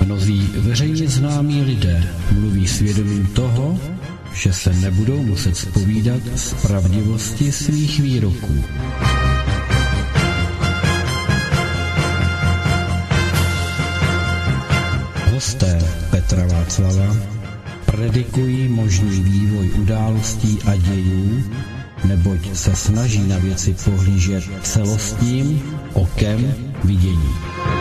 Mnozí veřejně známí lidé mluví svědomím toho, že se nebudou muset zpovídat z pravdivosti svých výroků. Hosté Petra Václava predikují možný vývoj událostí a dějů, neboť se snaží na věci pohlížet celostním okem vidění.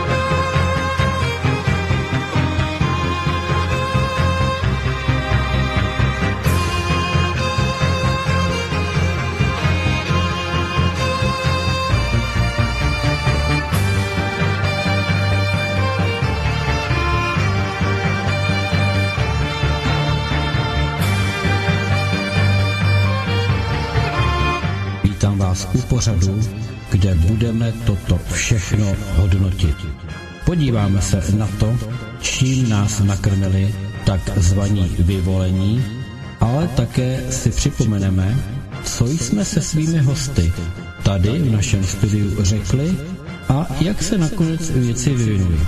Vítám vás u pořadu, kde budeme toto všechno hodnotit. Podíváme se na to, čím nás nakrmili takzvaní vyvolení, ale také si připomeneme, co jsme se svými hosty tady v našem studiu řekli a jak se nakonec věci vyvinuly.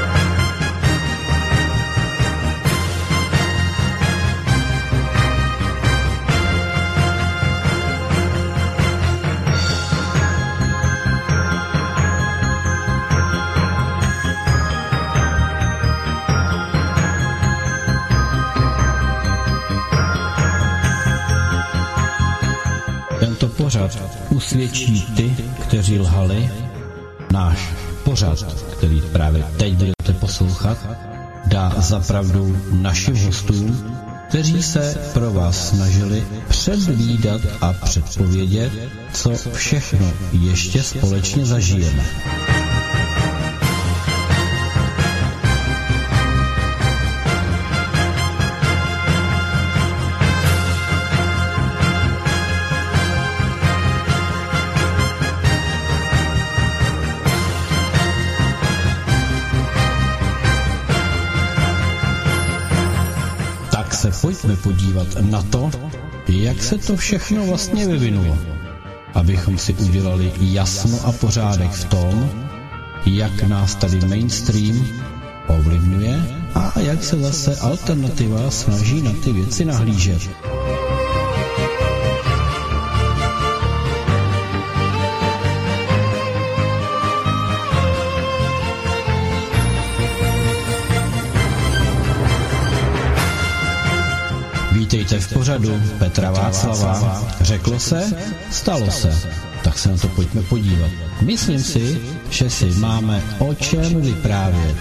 Tento pořad usvědčí ty, kteří lhali. Náš pořad, který právě teď budete poslouchat, dá za pravdu našim hostům, kteří se pro vás snažili předvídat a předpovědět, co všechno ještě společně zažijeme. Se pojďme podívat na to, jak se to všechno vlastně vyvinulo, abychom si udělali jasno a pořádek v tom, jak nás tady mainstream ovlivňuje a jak se zase alternativa snaží na ty věci nahlížet. Vítejte v pořadu Petra Václava. Řeklo se, stalo se. Tak se na to pojďme podívat. Myslím si, že si máme o čem vyprávět.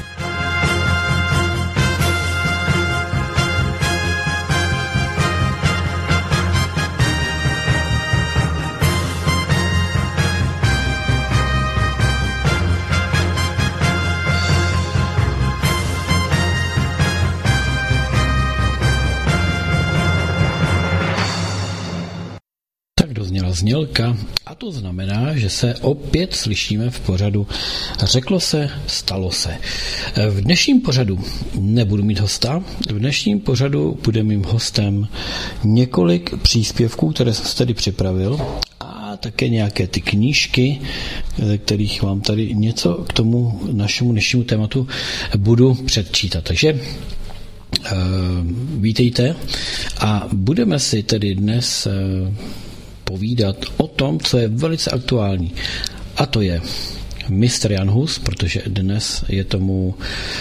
Znělka a to znamená, že se opět slyšíme v pořadu Řeklo se, stalo se. V dnešním pořadu nebudu mít hosta, v dnešním pořadu bude mým hostem několik příspěvků, které jsem si tady připravil a také nějaké ty knížky, ze kterých vám tady něco k tomu našemu dnešnímu tématu budu předčítat. Takže vítejte a budeme si tedy dnes povídat o tom, co je velice aktuální. A to je Mr. Jan Hus, protože dnes je tomu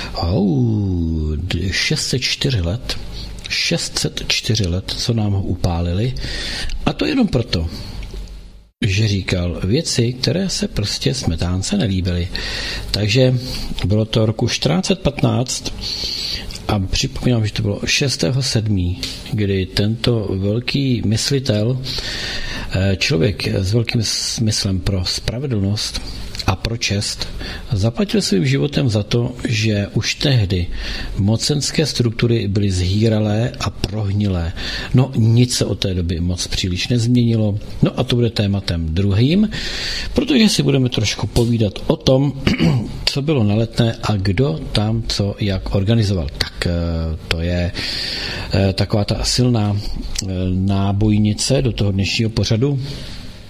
604 let. 604 let, co nám ho upálili. A to jenom proto, že říkal věci, které se prostě Smetánce nelíbily. Takže bylo to roku 1415 a připomínám, že to bylo 6.7., kdy tento velký myslitel, člověk s velkým smyslem pro spravedlnost a pro čest, zaplatil svým životem za to, že už tehdy mocenské struktury byly zhýralé a prohnilé. No nic se od té doby moc příliš nezměnilo. No a to bude tématem druhým, protože si budeme trošku povídat o tom, co bylo na Letné a kdo tam co jak organizoval. Tak to je taková ta silná nábojnice do toho dnešního pořadu.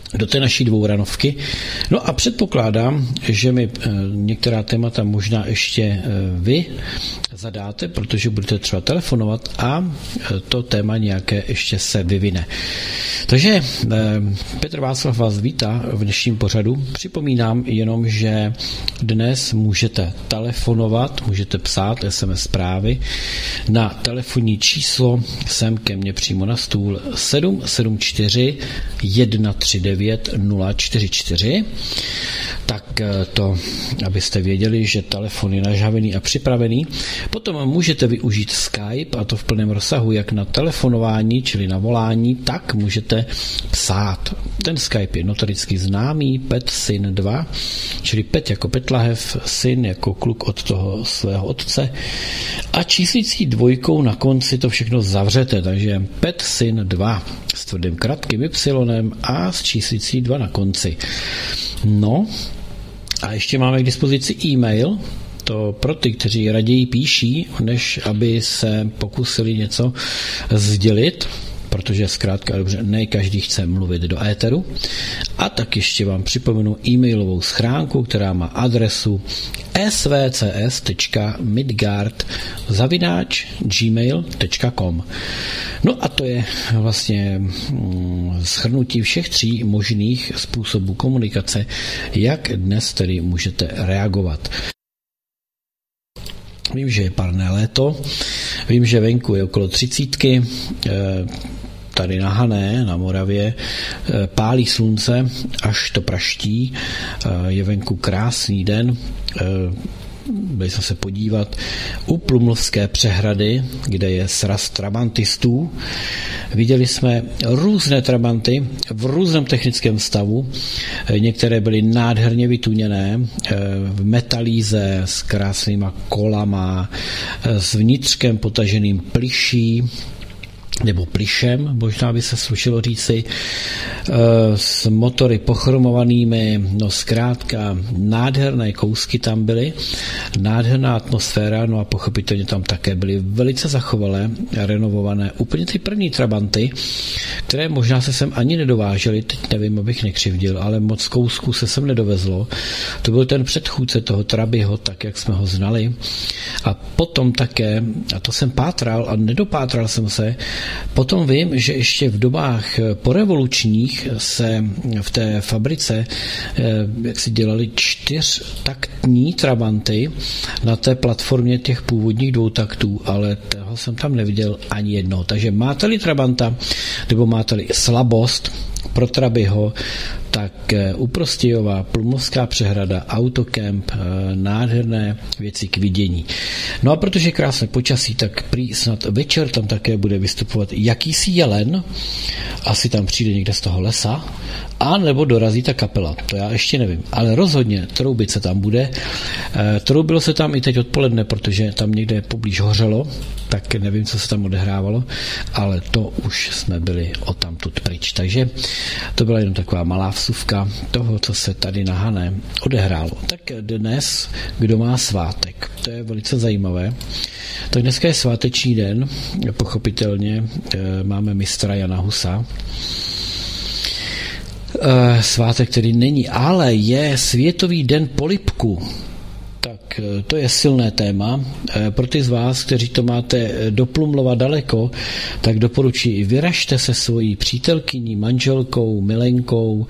do té naší dvouranovky. No a předpokládám, že mi některá témata možná ještě vy zadáte, protože budete třeba telefonovat a to téma nějaké ještě se vyvine. Takže Petr Václav vás vítá v dnešním pořadu. Připomínám jenom, že dnes můžete telefonovat, můžete psát SMS zprávy na telefonní číslo sem ke mně přímo na stůl 774 139 044. Tak to, abyste věděli, že telefon je nažhavený a připravený. Potom můžete využít Skype, a to v plném rozsahu, jak na telefonování, čili na volání, tak můžete psát. Ten Skype je notoricky známý, Pet Syn 2, čili Pet jako Petlahev, Syn jako kluk od toho svého otce a číslící dvojkou na konci to všechno zavřete, takže Pet Syn 2 s tvrdým krátkým Y a s číslící 2 na konci. No, a ještě máme k dispozici e-mail, to pro ty, kteří raději píší, než aby se pokusili něco sdělit, protože zkrátka dobře, ne každý chce mluvit do éteru. A tak ještě vám připomenu e-mailovou schránku, která má adresu svcs.midgard@gmail.com. No a to je vlastně shrnutí všech 3 možných způsobů komunikace, jak dnes tedy můžete reagovat. Vím, že je parné léto, vím, že venku je okolo 30, tady na Hané, na Moravě, pálí slunce, až to praští, je venku krásný den, byli jsme se podívat u Plumlovské přehrady, kde je sraz trabantistů. Viděli jsme různé trabanty v různém technickém stavu. Některé byly nádherně vytuněné, v metalíze s krásnýma kolama, s vnitřkem potaženým plyší, nebo plyšem, možná by se slušelo říci, s motory pochromovanými, no zkrátka nádherné kousky tam byly, nádherná atmosféra, no a pochopitelně tam také byly velice zachovalé, renovované, úplně ty první trabanty, které možná se sem ani nedovážely, teď nevím, abych nekřivdil, ale moc kousků se sem nedovezlo. To byl ten předchůdce toho Trabyho, tak jak jsme ho znali. A potom také, a to jsem pátral a nedopátral jsem se, potom vím, že ještě v dobách porevolučních se v té fabrice jak si dělali 4taktní trabanty na té platformě těch původních 2 taktů, ale toho jsem tam neviděl ani jednoho. Takže máte-li trabanta, nebo máte-li slabost pro Trabyho, tak u Prostějova, Plumlovská přehrada, Autokemp, nádherné věci k vidění. No a protože je krásné počasí, tak prý snad večer tam také bude vystupovat jakýsi jelen, asi tam přijde někde z toho lesa, a nebo dorazí ta kapela, to já ještě nevím, ale rozhodně troubit se tam bude. Troubilo se tam i teď odpoledne, protože tam někde poblíž hořelo, tak nevím, co se tam odehrávalo, ale to už jsme byli odtamtud pryč. Takže to byla jenom taková malá vsuvka toho, co se tady na Hané odehrálo. Tak dnes, kdo má svátek, to je velice zajímavé. Tak dneska je sváteční den, pochopitelně máme mistra Jana Husa. Svátek, který není, ale je Světový den polibku. Tak to je silné téma. Pro ty z vás, kteří to máte do Plumlova daleko, tak doporučuji, vyražte se svojí přítelkyní, manželkou, milenkou,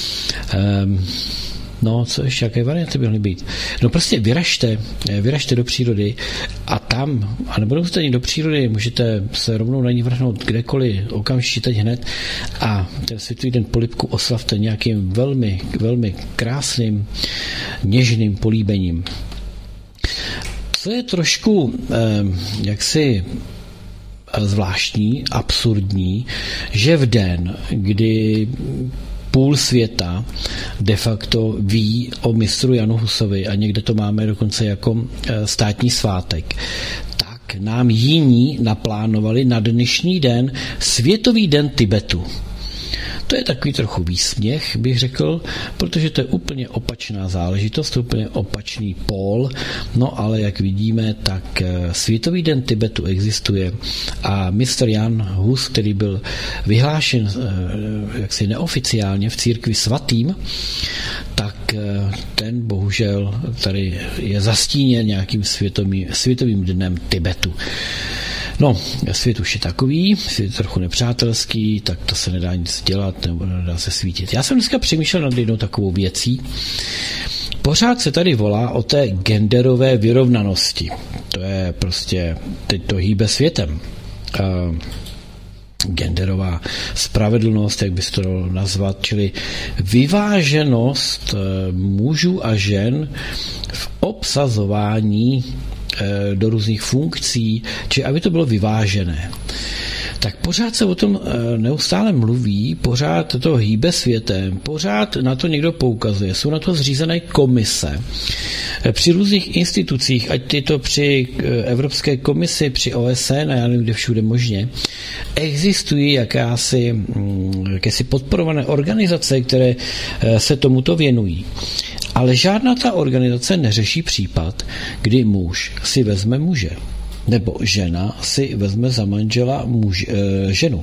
no, co ještě, jaké varianty by mohly být? No prostě vyražte do přírody a tam, a nebo musíte ani do přírody, můžete se rovnou na ní vrhnout kdekoliv, okamžitě teď hned a ten Světový den polibku oslavte nějakým velmi, velmi krásným, něžným políbením. Co je trošku jaksi zvláštní, absurdní, že v den, kdy půl světa de facto ví o mistru Janu Husovi a někde to máme dokonce jako státní svátek, tak nám jiní naplánovali na dnešní den Světový den Tibetu. To je takový trochu výsměch, bych řekl, protože to je úplně opačná záležitost, úplně opačný pól, no ale jak vidíme, tak Světový den Tibetu existuje a mistr Jan Hus, který byl vyhlášen jaksi neoficiálně v církvi svatým, tak ten bohužel tady je zastíněn nějakým světovým dnem Tibetu. No, svět už je takový, svět je trochu nepřátelský, tak to se nedá nic dělat, nebo nedá se svítit. Já jsem dneska přemýšlel nad jednou takovou věcí. Pořád se tady volá o té genderové vyrovnanosti. To je prostě, teď to hýbe světem. Genderová spravedlnost, jak by se to dalo nazvat, čili vyváženost mužů a žen v obsazování do různých funkcí, či aby to bylo vyvážené. Tak pořád se o tom neustále mluví, pořád to hýbe světem, pořád na to někdo poukazuje, jsou na to zřízené komise. Při různých institucích, ať je to při Evropské komisi, při OSN a já nevím, kde všude možně, existují jakési podporované organizace, které se tomuto věnují. Ale žádná ta organizace neřeší případ, kdy muž si vezme muže, nebo žena si vezme za manžela ženu.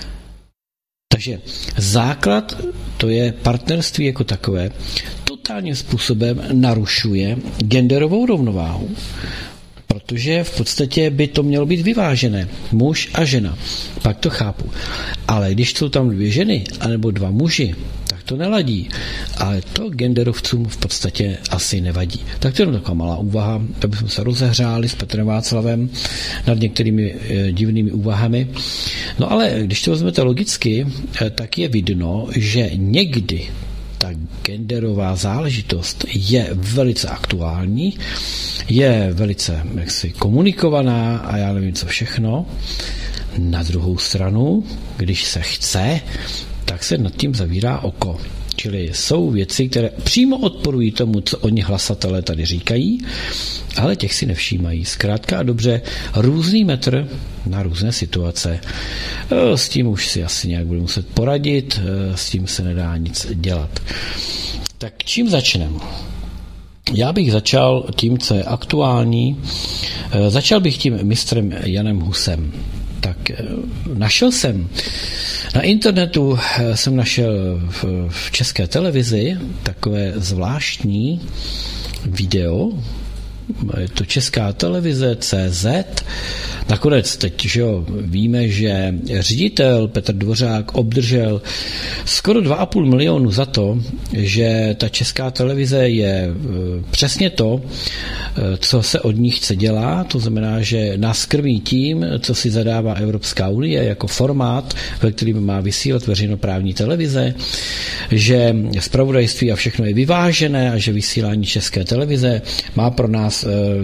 Takže základ, to je partnerství jako takové, totálním způsobem narušuje genderovou rovnováhu, protože v podstatě by to mělo být vyvážené. Muž a žena. Pak to chápu. Ale když jsou tam 2 ženy, anebo 2 muži, tak to neladí. Ale to genderovcům v podstatě asi nevadí. Tak to je taková malá úvaha, abychom se rozehřáli s Petrem Václavem nad některými divnými úvahami. No ale když to vezmete logicky, tak je vidno, že někdy ta genderová záležitost je velice aktuální, je velice komunikovaná a já nevím co všechno. Na druhou stranu, když se chce, tak se nad tím zavírá oko. Čili jsou věci, které přímo odporují tomu, co oni hlasatelé tady říkají, ale těch si nevšímají. Zkrátka a dobře, různý metr na různé situace. S tím už si asi nějak budu muset poradit, s tím se nedá nic dělat. Tak čím začneme? Já bych začal tím, co je aktuální. Začal bych tím mistrem Janem Husem. Tak našel jsem na internetu, jsem našel v České televizi takové zvláštní video, je to Česká televize CZ. Nakonec teď víme, že ředitel Petr Dvořák obdržel skoro 2,5 milionu za to, že ta Česká televize je přesně to, co se od ní chce dělat, to znamená, že nás krmí tím, co si zadává Evropská unie jako formát, ve kterým má vysílat veřejnoprávní televize, že zpravodajství a všechno je vyvážené a že vysílání České televize má pro nás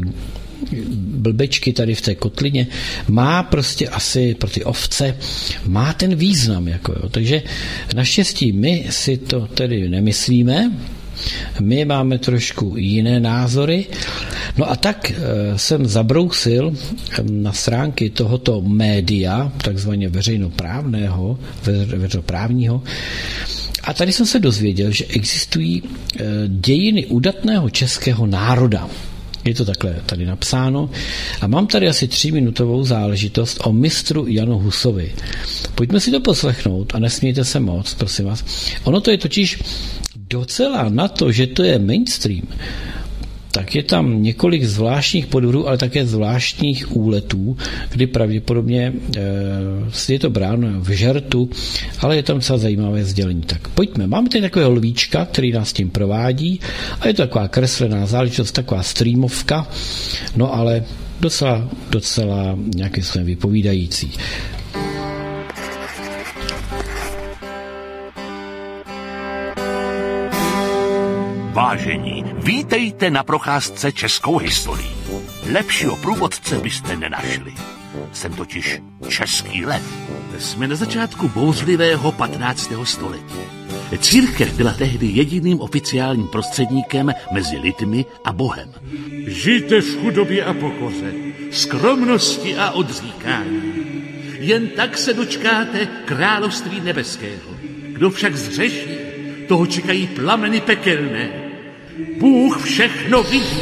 blbečky tady v té kotlině, má prostě asi pro ty ovce, má ten význam. Takže naštěstí my si to tedy nemyslíme, my máme trošku jiné názory. No a tak jsem zabrousil na stránky tohoto média, takzvaně veřejnoprávního, a tady jsem se dozvěděl, že existují dějiny udatného českého národa. Je to takhle tady napsáno. A mám tady asi 3minutovou záležitost o mistru Janu Husovi. Pojďme si to poslechnout a nesmějte se moc, prosím vás. Ono to je totiž docela na to, že to je mainstream, tak je tam několik zvláštních podvodů, ale také zvláštních úletů, kdy pravděpodobně je to bráno v žertu, ale je tam docela zajímavé sdělení. Tak pojďme. Máme tady takového lvíčka, který nás tím provádí a je to taková kreslená záležitost, taková streamovka, no ale docela nějakým způsobem vypovídající. Vážení, vítejte na procházce českou historií. Lepšího průvodce byste nenašli. Jsem totiž český lev. Jsme na začátku bouřlivého 15. století. Církev byla tehdy jediným oficiálním prostředníkem mezi lidmi a Bohem. Žijte v chudobě a pokoře, skromnosti a odříkání. Jen tak se dočkáte království nebeského. Kdo však zřeší, toho čekají plameny pekelné. Bůh všechno vidí.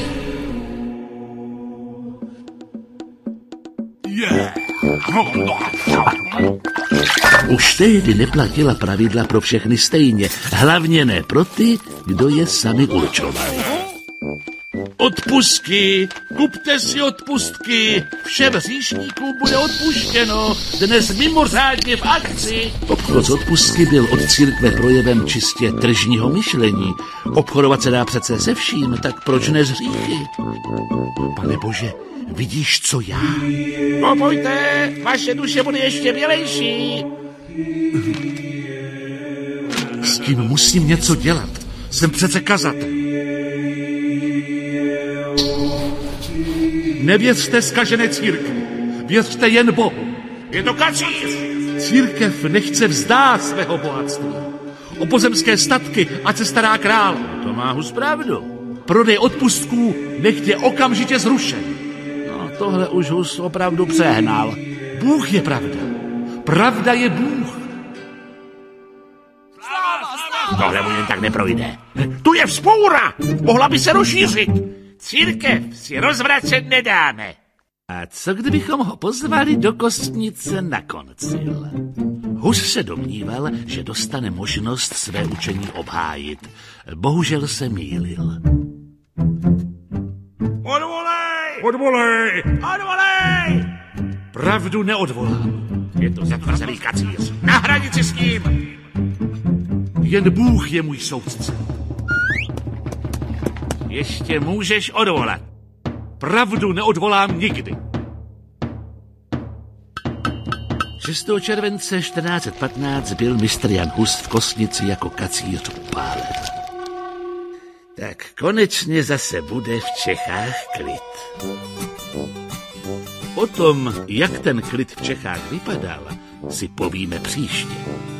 Už tehdy neplatila pravidla pro všechny stejně, hlavně ne pro ty, kdo je sami určovali. Odpustky, kupte si odpustky, všem hříšníkům bude odpuštěno, dnes mimořádně v akci. Obchod s odpustky byl od církve projevem čistě tržního myšlení. Obchodovat se dá přece se vším, tak proč ne s hříchy? Pane Bože, vidíš, co já? No pojďte, vaše duše bude ještě bělejší. S tím musím něco dělat, jsem přece kazatel. Nevěřte zkažené církvi, věřte jen Bohu. Je to kacíř! Církev nechce vzdát svého bohatství. O pozemské statky, ať se stará král. To má hus pravdu. Prodej odpustků nech je okamžitě zrušen. No, tohle už hus opravdu přehnal. Bůh je pravda. Pravda je Bůh. Tohle mu jen tak neprojde. Tu je vzpoura! Mohla by se rozšířit. Církev si rozvracet nedáme. A co kdybychom ho pozvali do kostnice na koncil? Hus se domníval, že dostane možnost své učení obhájit. Bohužel se mýlil. Odvolej! Odvolej! Odvolej! Pravdu neodvolám. Je to zatvrzelý kacíř. Na hranici s ním! Jen Bůh je můj soudce. Ještě můžeš odvolat. Pravdu neodvolám nikdy. 6. července 1415 byl mistr Jan Hus v kostnici jako kacíř upálen. Tak konečně zase bude v Čechách klid. O tom, jak ten klid v Čechách vypadal, si povíme příště.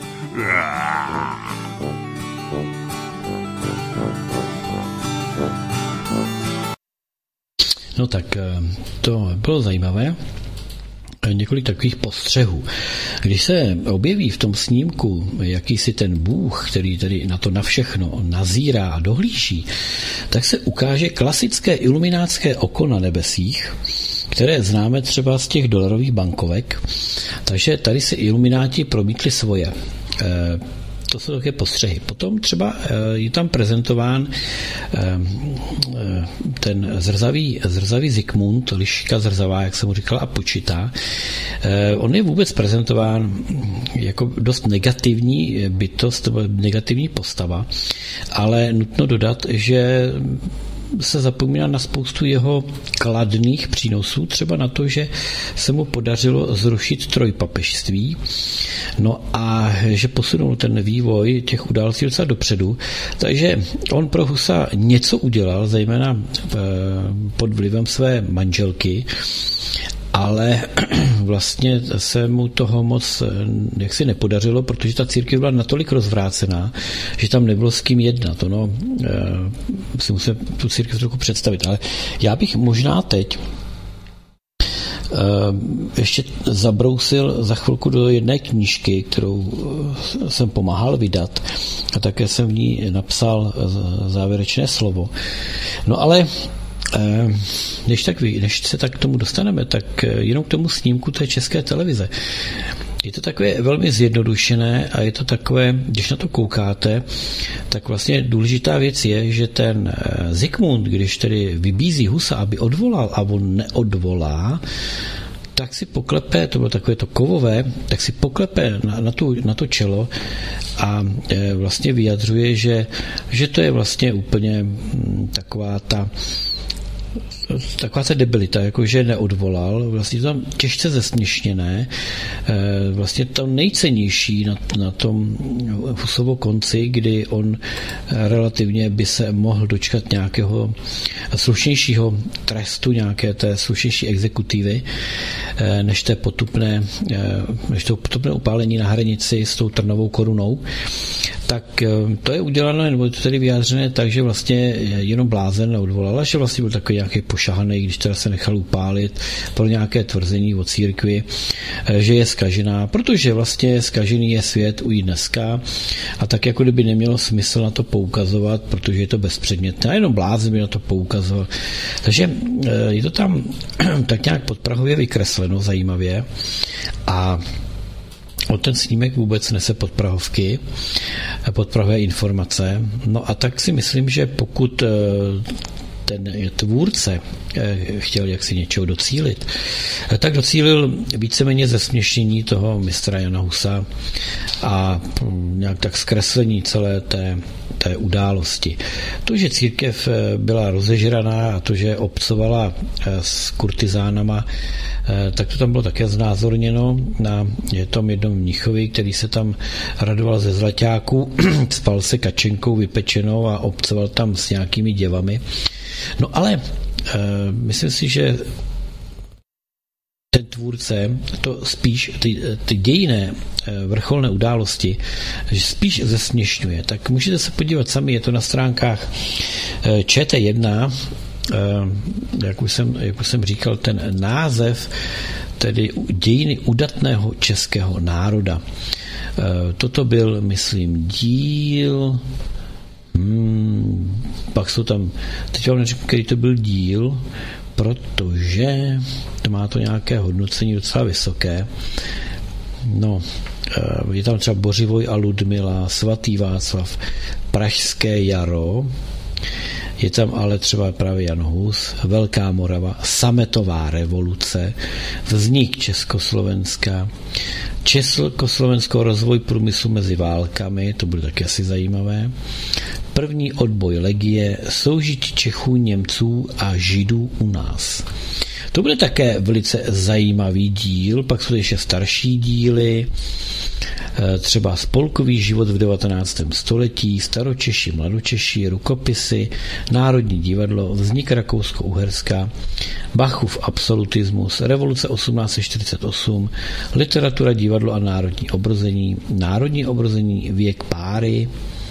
No tak to bylo zajímavé. Několik takových postřehů. Když se objeví v tom snímku jakýsi ten Bůh, který tedy na to na všechno nazírá a dohlíží, tak se ukáže klasické iluminátské oko na nebesích, které známe třeba z těch dolarových bankovek. Takže tady si ilumináti promítli svoje. To jsou také postřehy. Potom třeba je tam prezentován ten zrzavý Zikmund, liška zrzavá, jak jsem mu říkal, a počítá. On je vůbec prezentován jako dost negativní bytost, negativní postava, ale nutno dodat, že se zapomíná na spoustu jeho kladných přínosů, třeba na to, že se mu podařilo zrušit trojpapežství, no a že posunul ten vývoj těch událostí docela dopředu, takže on pro Husa něco udělal, zejména pod vlivem své manželky, ale vlastně se mu toho moc jaksi nepodařilo, protože ta církev byla natolik rozvrácená, že tam nebylo s kým jednat. Ono si musím tu církev trochu představit, ale já bych možná teď ještě zabrousil za chvilku do jedné knížky, kterou jsem pomáhal vydat a také jsem v ní napsal závěrečné slovo. No ale než se tak k tomu dostaneme, tak jenom k tomu snímku té České televize. Je to takové velmi zjednodušené a je to takové, když na to koukáte, tak vlastně důležitá věc je, že ten Zikmund, když tedy vybízí Husa, aby odvolal a on neodvolá, tak si poklepe, to bylo takové to kovové, tak si poklepe na to čelo a vlastně vyjadřuje, že to je vlastně úplně taková ta debilita, jakože neodvolal, vlastně to tam těžce zesměšněné, vlastně to nejcennější na tom Husovo konci, kdy on relativně by se mohl dočkat nějakého slušnějšího trestu, nějaké té slušnější exekutivy, než to potupné upálení na hranici s tou trnovou korunou, tak to je udělané, nebo to tedy vyjádřené tak, že vlastně jenom blázen neodvolala, že vlastně byl takový nějaký pošahaný, když teda se nechal upálit pro nějaké tvrzení o církvi, že je zkažená, protože vlastně zkažený je svět i dneska a tak jako kdyby nemělo smysl na to poukazovat, protože je to bezpředmětné a jenom blázen by na to poukazoval. Takže je to tam tak nějak podprahově vykresleno zajímavě a ten snímek vůbec nese podprahové informace. No a tak si myslím, že pokud ten tvůrce chtěl jaksi něčeho docílit, tak docílil víceméně zesměšnění toho mistra Jana Husa a nějak tak zkreslení celé té události. To, že církev byla rozežraná a to, že obcovala s kurtizánama, tak to tam bylo také znázorněno na tom jednom mnichovi, který se tam radoval ze zlaťáků, spal se kačenkou vypečenou a obcoval tam s nějakými děvami. No ale myslím si, že ten tvůrce to spíš ty dějinné vrcholné události že spíš zesměšňuje. Tak můžete se podívat sami, je to na stránkách ČT1, jak už jsem říkal, ten název, tedy dějiny udatného českého národa. Toto byl, myslím, díl, pak jsou tam, teď vám neřeknu, který to byl díl, protože to má to nějaké hodnocení docela vysoké. No, je tam třeba Bořivoj a Ludmila, Svatý Václav, Pražské jaro, je tam ale třeba právě Jan Hus, Velká Morava, Sametová revoluce, vznik Československa, Československého rozvoj průmyslu mezi válkami, to bude taky asi zajímavé, první odboj legie, soužití Čechů, Němců a Židů u nás. To bude také velice zajímavý díl, pak jsou ještě starší díly, třeba spolkový život v 19. století, staročeši, mladočeši, rukopisy, Národní divadlo, vznik Rakousko-Uherska, Bachův absolutismus, revoluce 1848, literatura, divadlo a národní obrození, věk páry,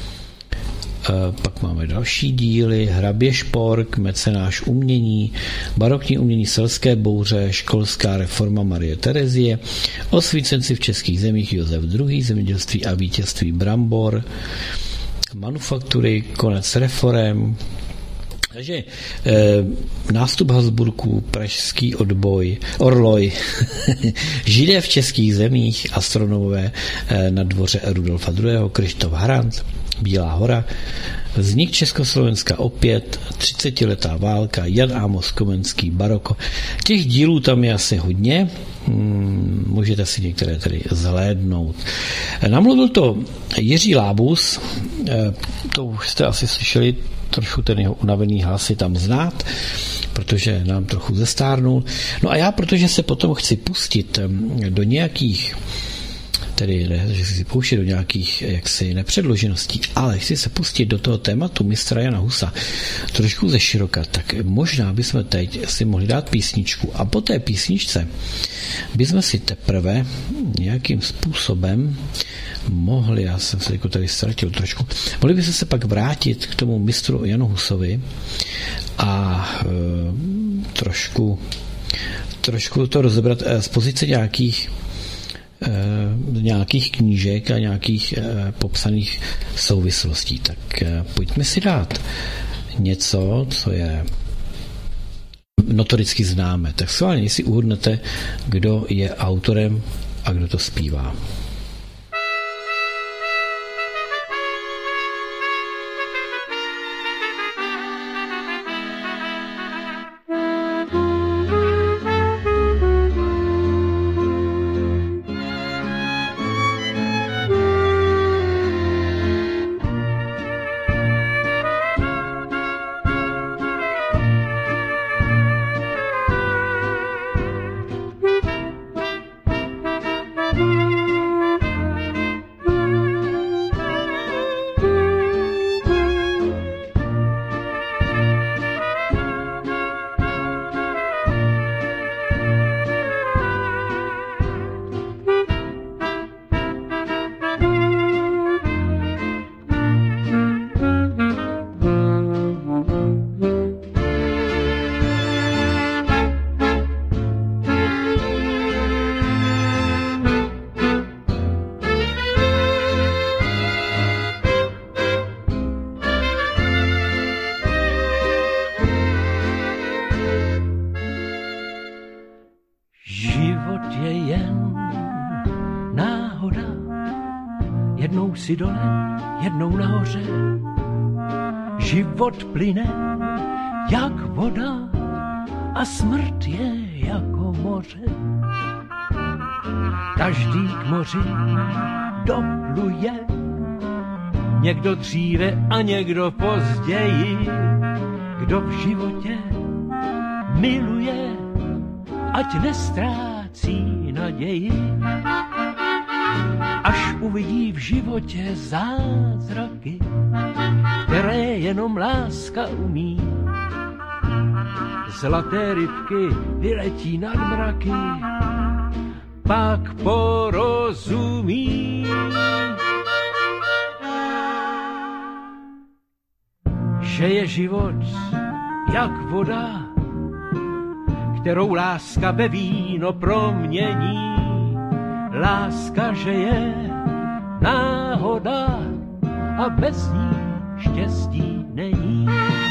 pak máme další díly, Hrabě Špork, mecenáš umění, barokní umění, selské bouře, školská reforma Marie Terezie, osvícenci v českých zemích Josef II., zemědělství a vítězství brambor, manufaktury, konec reforem. Takže nástup Habsburků, pražský orloj, Židé v českých zemích, astronomové na dvoře Rudolfa II., Kryštof Harant, Bílá hora, vznik Československa opět, 30letá válka, Jan Amos Komenský, baroko. Těch dílů tam je asi hodně, můžete si některé tady zhlédnout. Namluvil to Jiří Lábus, to už jste asi slyšeli, trošku ten jeho unavený hlas je tam znát, protože nám trochu zestárnul. No a já, protože se potom chci pustit do nějakých tedy ne, že si pouštět do nějakých jaksi nepředložeností, ale chci se pustit do toho tématu mistra Jana Husa trošku ze široka, tak možná bychom teď si mohli dát písničku a po té písničce bychom si teprve nějakým způsobem mohli, já jsem se jako tady ztratil trošku, mohli bychom se pak vrátit k tomu mistru Janu Husovi a trošku to rozebrat z pozice nějakých knížek a nějakých popsaných souvislostí. Tak pojďme si dát něco, co je notoricky známe. Tak schválně, jestli uhodnete, kdo je autorem a kdo to zpívá. je jen náhoda. Jednou si dole, jednou nahoře. Život plyne jak voda a smrt je jako moře. Každý k moři dopluje, někdo dříve a někdo později. Kdo v životě miluje, ať nestrácí naději. Až uvidí v životě zázraky, které jenom láska umí. Zlaté rybky vyletí nad mraky, pak porozumí, že je život jak voda, kterou láska ve víno promění. Láska, že je náhoda a bez ní štěstí není.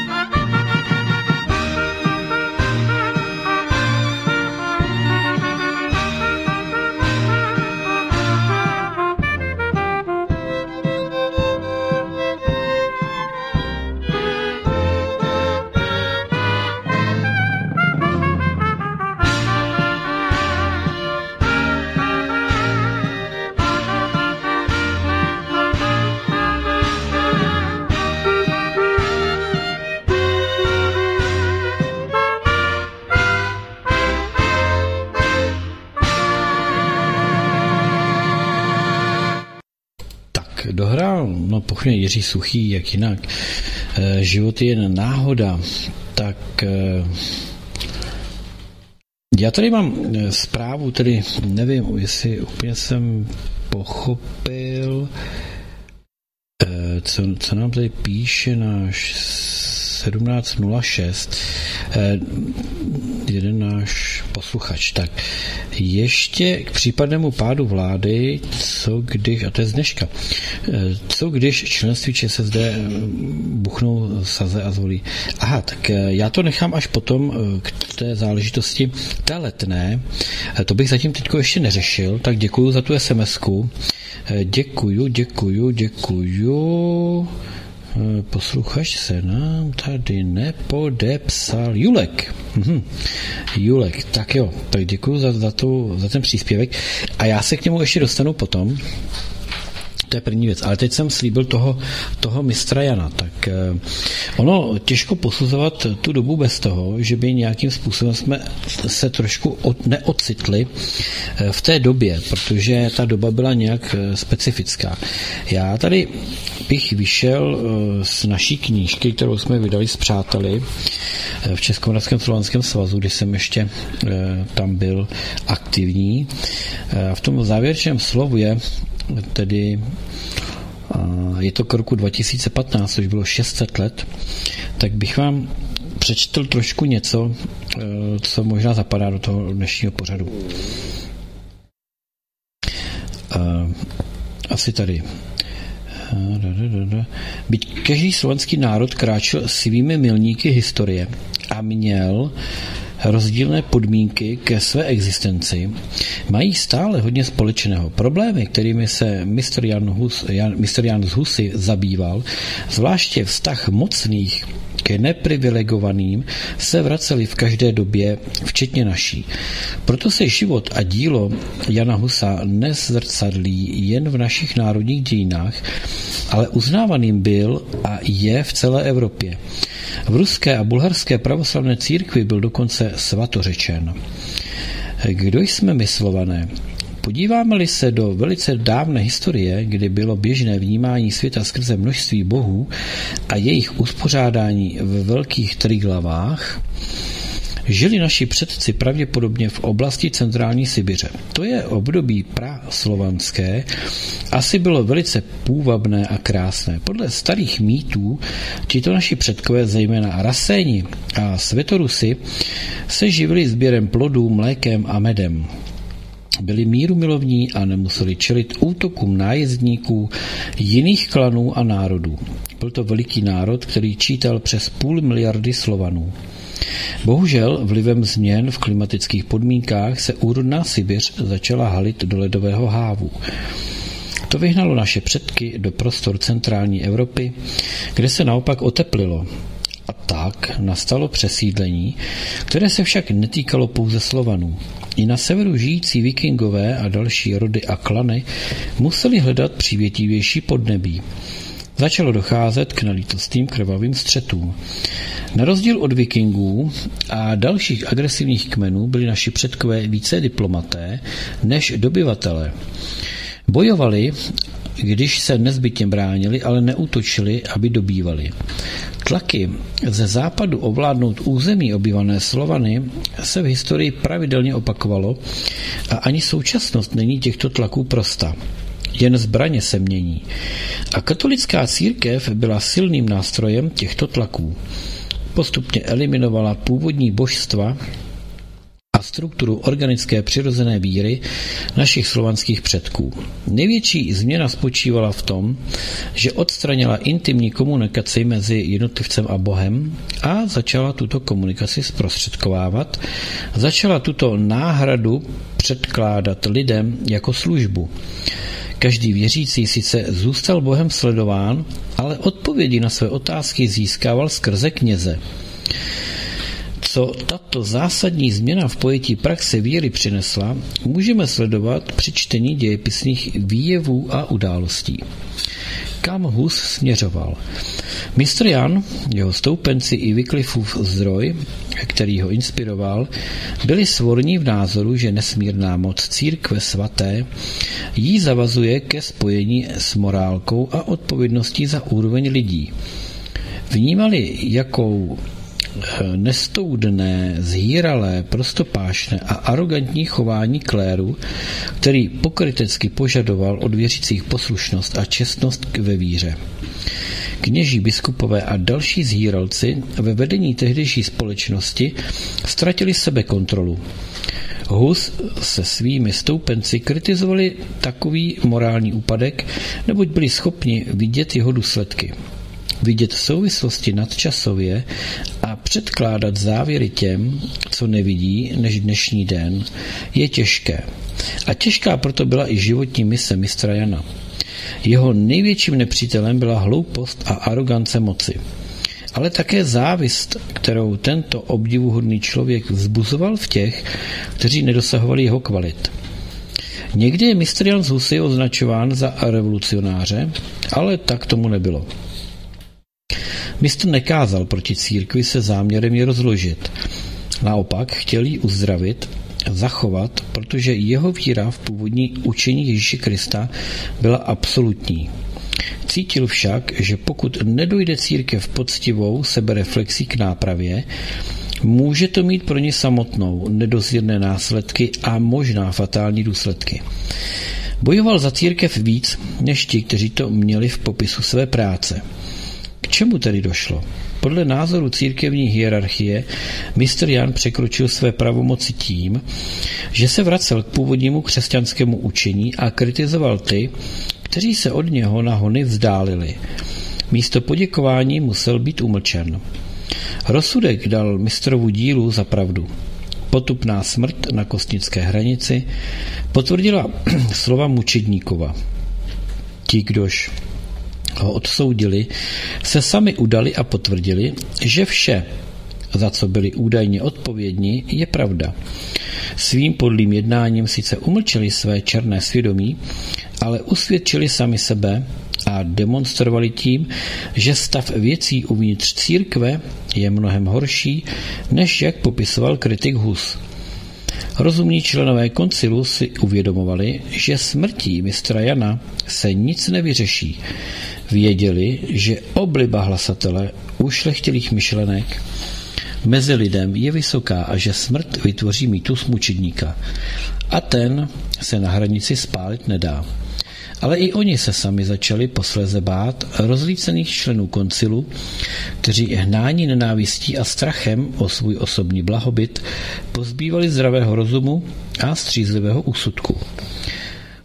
Dohrál, no pochopně Jiří Suchý, jak jinak. Život je jen náhoda, tak já tady mám zprávu, tedy nevím, jestli úplně jsem pochopil, co nám tady píše náš 1706, jeden náš posluchač. Tak ještě k případnému pádu vlády, co když, a to je z dneška, co když členství ČSSD buchnou saze a zvolí. Aha, tak já to nechám až potom k té záležitosti té Letné. To bych zatím teďko ještě neřešil, tak děkuju za tu SMS-ku. Děkuju. Posluchač se nám tady nepodepsal. Julek, tak jo, tak děkuju za ten příspěvek a já se k němu ještě dostanu potom. To je první věc. Ale teď jsem slíbil toho mistra Jana. Tak ono těžko posuzovat tu dobu bez toho, že by nějakým způsobem jsme se trošku neocitli v té době, protože ta doba byla nějak specifická. Já tady bych vyšel z naší knížky, kterou jsme vydali s přáteli v Českomoravském slovanském svazu, kdy jsem ještě tam byl aktivní. V tom závěrečném slovu je to k roku 2015, což bylo 600 let, tak bych vám přečetl trošku něco, co možná zapadá do toho dnešního pořadu. Asi tady. Byť každý slovanský národ kráčel svými milníky historie a měl rozdílné podmínky ke své existenci, mají stále hodně společného. Problémy, kterými se mistr Jan z Husy zabýval, zvláště vztah mocných k neprivilegovaným, se vracely v každé době, včetně naší. Proto se život a dílo Jana Husa nezrcadlí jen v našich národních dějinách, ale uznávaným byl a je v celé Evropě. V ruské a bulharské pravoslavné církvi byl dokonce svatořečen. Kdo jsme my, Slované? Podíváme-li se do velice dávné historie, kdy bylo běžné vnímání světa skrze množství bohů a jejich uspořádání ve velkých triglavách, žili naši předci pravděpodobně v oblasti centrální Sibiře. To je období praslovanské, asi bylo velice půvabné a krásné. Podle starých mýtů tito naši předkové, zejména Raséni a Světorusy, se živili sběrem plodů, mlékem a medem. Byli mírumilovní a nemuseli čelit útokům nájezdníků jiných klanů a národů. Byl to veliký národ, který čítal přes 500 000 Slovanů. Bohužel vlivem změn v klimatických podmínkách se úrodná Sibiř začala halit do ledového hávu. To vyhnalo naše předky do prostor centrální Evropy, kde se naopak oteplilo. A tak nastalo přesídlení, které se však netýkalo pouze Slovanů. I na severu žijící vikingové a další rody a klany museli hledat přívětivější podnebí. Začalo docházet k nelítostným krvavým střetům. Na rozdíl od vikingů a dalších agresivních kmenů byli naši předkové více diplomaté než dobyvatelé. Bojovali, když se nezbytně bránili, ale neútočili, aby dobývali. Tlaky ze západu ovládnout území obývané Slovany se v historii pravidelně opakovalo a ani současnost není těchto tlaků prosta. Jen zbraně se mění. A katolická církev byla silným nástrojem těchto tlaků. Postupně eliminovala původní božstva a strukturu organické přirozené víry našich slovanských předků. Největší změna spočívala v tom, že odstranila intimní komunikaci mezi jednotlivcem a Bohem a začala tuto komunikaci zprostředkovávat, začala tuto náhradu předkládat lidem jako službu. Každý věřící sice zůstal Bohem sledován, ale odpovědi na své otázky získával skrze kněze. Co tato zásadní změna v pojetí praxe víry přinesla, můžeme sledovat při čtení dějepisných výjevů a událostí. Kam Hus směřoval? Mistr Jan, jeho stoupenci i Wyclifův zdroj, který ho inspiroval, byli svorní v názoru, že nesmírná moc církve svaté jí zavazuje ke spojení s morálkou a odpovědností za úroveň lidí. Vnímali, jakou nestoudné, zhýralé, prostopášné a arrogantní chování kléru, který pokrytecky požadoval od věřících poslušnost a čestnost ve víře. Kněží, biskupové a další zhýralci ve vedení tehdejší společnosti ztratili sebekontrolu. Hus se svými stoupenci kritizovali takový morální úpadek, neboť byli schopni vidět jeho důsledky. Vidět souvislosti nadčasově a předkládat závěry těm, co nevidí než dnešní den, je těžké. A těžká proto byla i životní mise mistra Jana. Jeho největším nepřítelem byla hloupost a arogance moci. Ale také závist, kterou tento obdivuhodný člověk vzbuzoval v těch, kteří nedosahovali jeho kvalit. Někdy je mistr Jan z Husy označován za revolucionáře, ale tak tomu nebylo. Mistr nekázal proti církvi se záměrem ji rozložit. Naopak chtěl ji uzdravit, zachovat, protože jeho víra v původní učení Ježíše Krista byla absolutní. Cítil však, že pokud nedojde církev poctivou sebereflexí k nápravě, může to mít pro ně samotnou nedozírné následky a možná fatální důsledky. Bojoval za církev víc, než ti, kteří to měli v popisu své práce. K čemu tedy došlo? Podle názoru církevní hierarchie mistr Jan překročil své pravomoci tím, že se vracel k původnímu křesťanskému učení a kritizoval ty, kteří se od něho na hony vzdálili. Místo poděkování musel být umlčen. Rozsudek dal mistrovu dílu za pravdu. Potupná smrt na kostnické hranici potvrdila slova mučedníkova. Ti, kdož ho odsoudili, se sami udali a potvrdili, že vše, za co byli údajně odpovědní, je pravda. Svým podlým jednáním sice umlčeli své černé svědomí, ale usvědčili sami sebe a demonstrovali tím, že stav věcí uvnitř církve je mnohem horší, než jak popisoval kritik Hus. Rozumní členové koncilu si uvědomovali, že smrtí mistra Jana se nic nevyřeší. Věděli, že obliba hlasatele ušlechtilých myšlenek mezi lidem je vysoká a že smrt vytvoří mýtus mučedníka. A ten se na hranici spálit nedá. Ale i oni se sami začali posléze bát rozlícených členů koncilu, kteří hnání nenávistí a strachem o svůj osobní blahobyt pozbývali zdravého rozumu a střízlivého úsudku.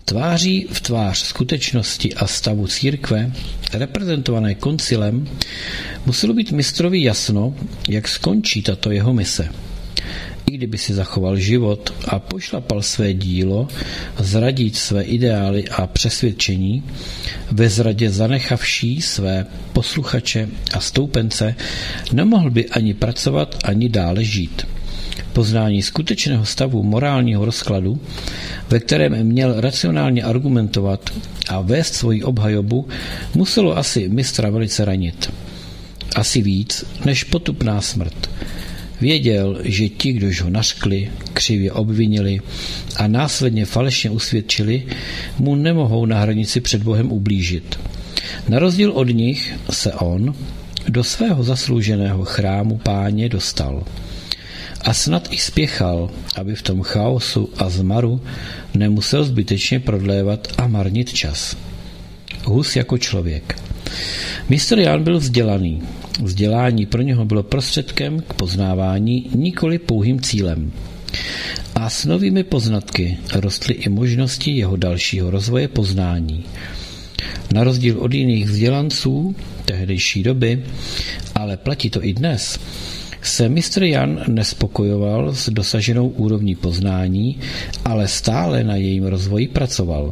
Tváří v tvář skutečnosti a stavu církve, reprezentované koncilem, muselo být mistrovi jasno, jak skončí tato jeho mise. I kdyby si zachoval život a pošlapal své dílo, zradit své ideály a přesvědčení, ve zradě zanechavší své posluchače a stoupence, nemohl by ani pracovat, ani dále žít. Poznání skutečného stavu morálního rozkladu, ve kterém měl racionálně argumentovat a vést svoji obhajobu, muselo asi mistra velice ranit. Asi víc než potupná smrt. Věděl, že ti, kdož ho nařkli, křivě obvinili a následně falešně usvědčili, mu nemohou na hranici před Bohem ublížit. Na rozdíl od nich se on do svého zaslouženého chrámu Páně dostal. A snad i spěchal, aby v tom chaosu a zmaru nemusel zbytečně prodlévat a marnit čas. Hus jako člověk. Mistr Jan byl vzdělaný. Vzdělání pro něho bylo prostředkem k poznávání, nikoli pouhým cílem. A s novými poznatky rostly i možnosti jeho dalšího rozvoje poznání. Na rozdíl od jiných vzdělanců tehdejší doby, ale platí to i dnes, se mistr Jan nespokojoval s dosaženou úrovní poznání, ale stále na jejím rozvoji pracoval.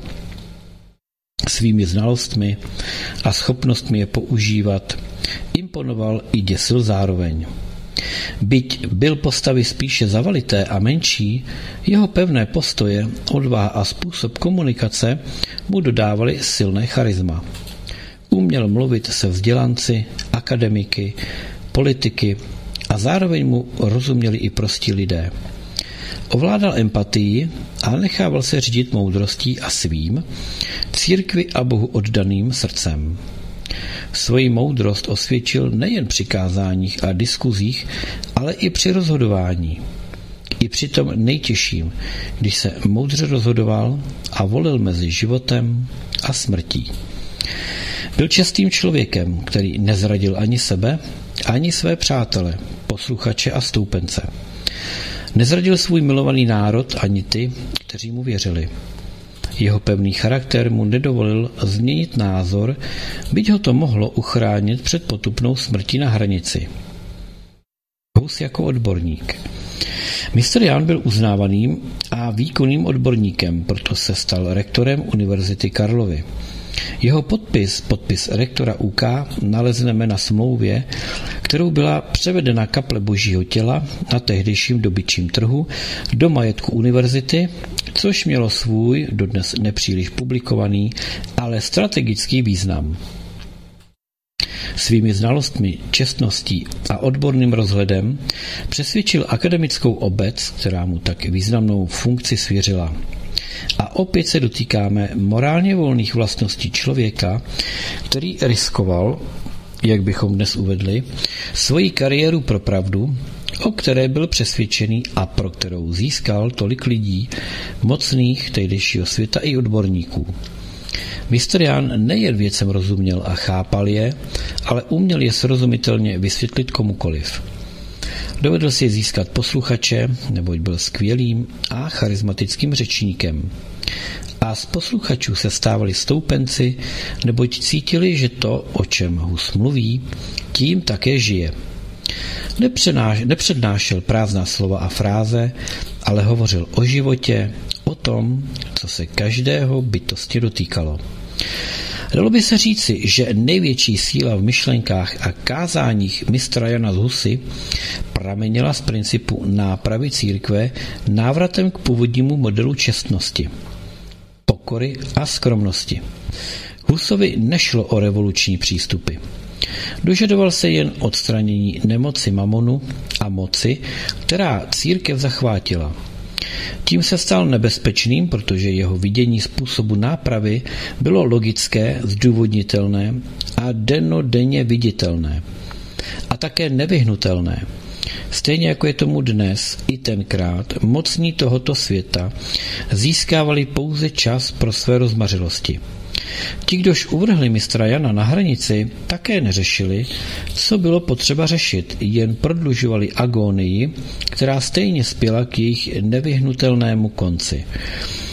Svými znalostmi a schopnostmi je používat imponoval i děsil zároveň. Byť byl postavy spíše zavalité a menší, jeho pevné postoje, odvaha a způsob komunikace mu dodávali silné charisma. Uměl mluvit se vzdělanci, akademiky, politiky a zároveň mu rozuměli i prostí lidé. Ovládal empatii a nechával se řídit moudrostí a svým, církvi a Bohu oddaným srdcem. Svoji moudrost osvědčil nejen při kázáních a diskuzích, ale i při rozhodování. I při tom nejtěžším, když se moudře rozhodoval a volil mezi životem a smrtí. Byl čestným člověkem, který nezradil ani sebe, ani své přátele, posluchače a stoupence. Nezradil svůj milovaný národ ani ty, kteří mu věřili. Jeho pevný charakter mu nedovolil změnit názor, byť ho to mohlo uchránit před potupnou smrtí na hranici. Hus jako odborník. Mistr Jan byl uznávaným a výkonným odborníkem, proto se stal rektorem Univerzity Karlovy. Jeho podpis rektora UK, nalezneme na smlouvě, kterou byla převedena kaple Božího těla na tehdejším dobytčím trhu do majetku univerzity, což mělo svůj, dodnes nepříliš publikovaný, ale strategický význam. Svými znalostmi, čestností a odborným rozhledem přesvědčil akademickou obec, která mu tak významnou funkci svěřila. A opět se dotýkáme morálně volných vlastností člověka, který riskoval, jak bychom dnes uvedli, svoji kariéru pro pravdu, o které byl přesvědčený a pro kterou získal tolik lidí, mocných tehdejšího světa i odborníků. Mistr Jan nejen věcem rozuměl a chápal je, ale uměl je srozumitelně vysvětlit komukoliv. Dovedl si získat posluchače, neboť byl skvělým a charismatickým řečníkem. A z posluchačů se stávali stoupenci, neboť cítili, že to, o čem Hus mluví, tím také žije. Nepřednášel prázdná slova a fráze, ale hovořil o životě, o tom, co se každého bytostně dotýkalo. Dalo by se říci, že největší síla v myšlenkách a kázáních mistra Jana z Husy pramenila z principu nápravy církve návratem k původnímu modelu čestnosti, pokory a skromnosti. Husovi nešlo o revoluční přístupy. Dožadoval se jen odstranění nemoci mamonu a moci, která církev zachvátila. Tím se stal nebezpečným, protože jeho vidění způsobu nápravy bylo logické, zdůvodnitelné a dennodenně viditelné. A také nevyhnutelné. Stejně jako je tomu dnes, i tenkrát mocní tohoto světa získávali pouze čas pro své rozmařilosti. Ti, kdož uvrhli mistra Jana na hranici, také neřešili, co bylo potřeba řešit, jen prodlužovali agónii, která stejně spěla k jejich nevyhnutelnému konci.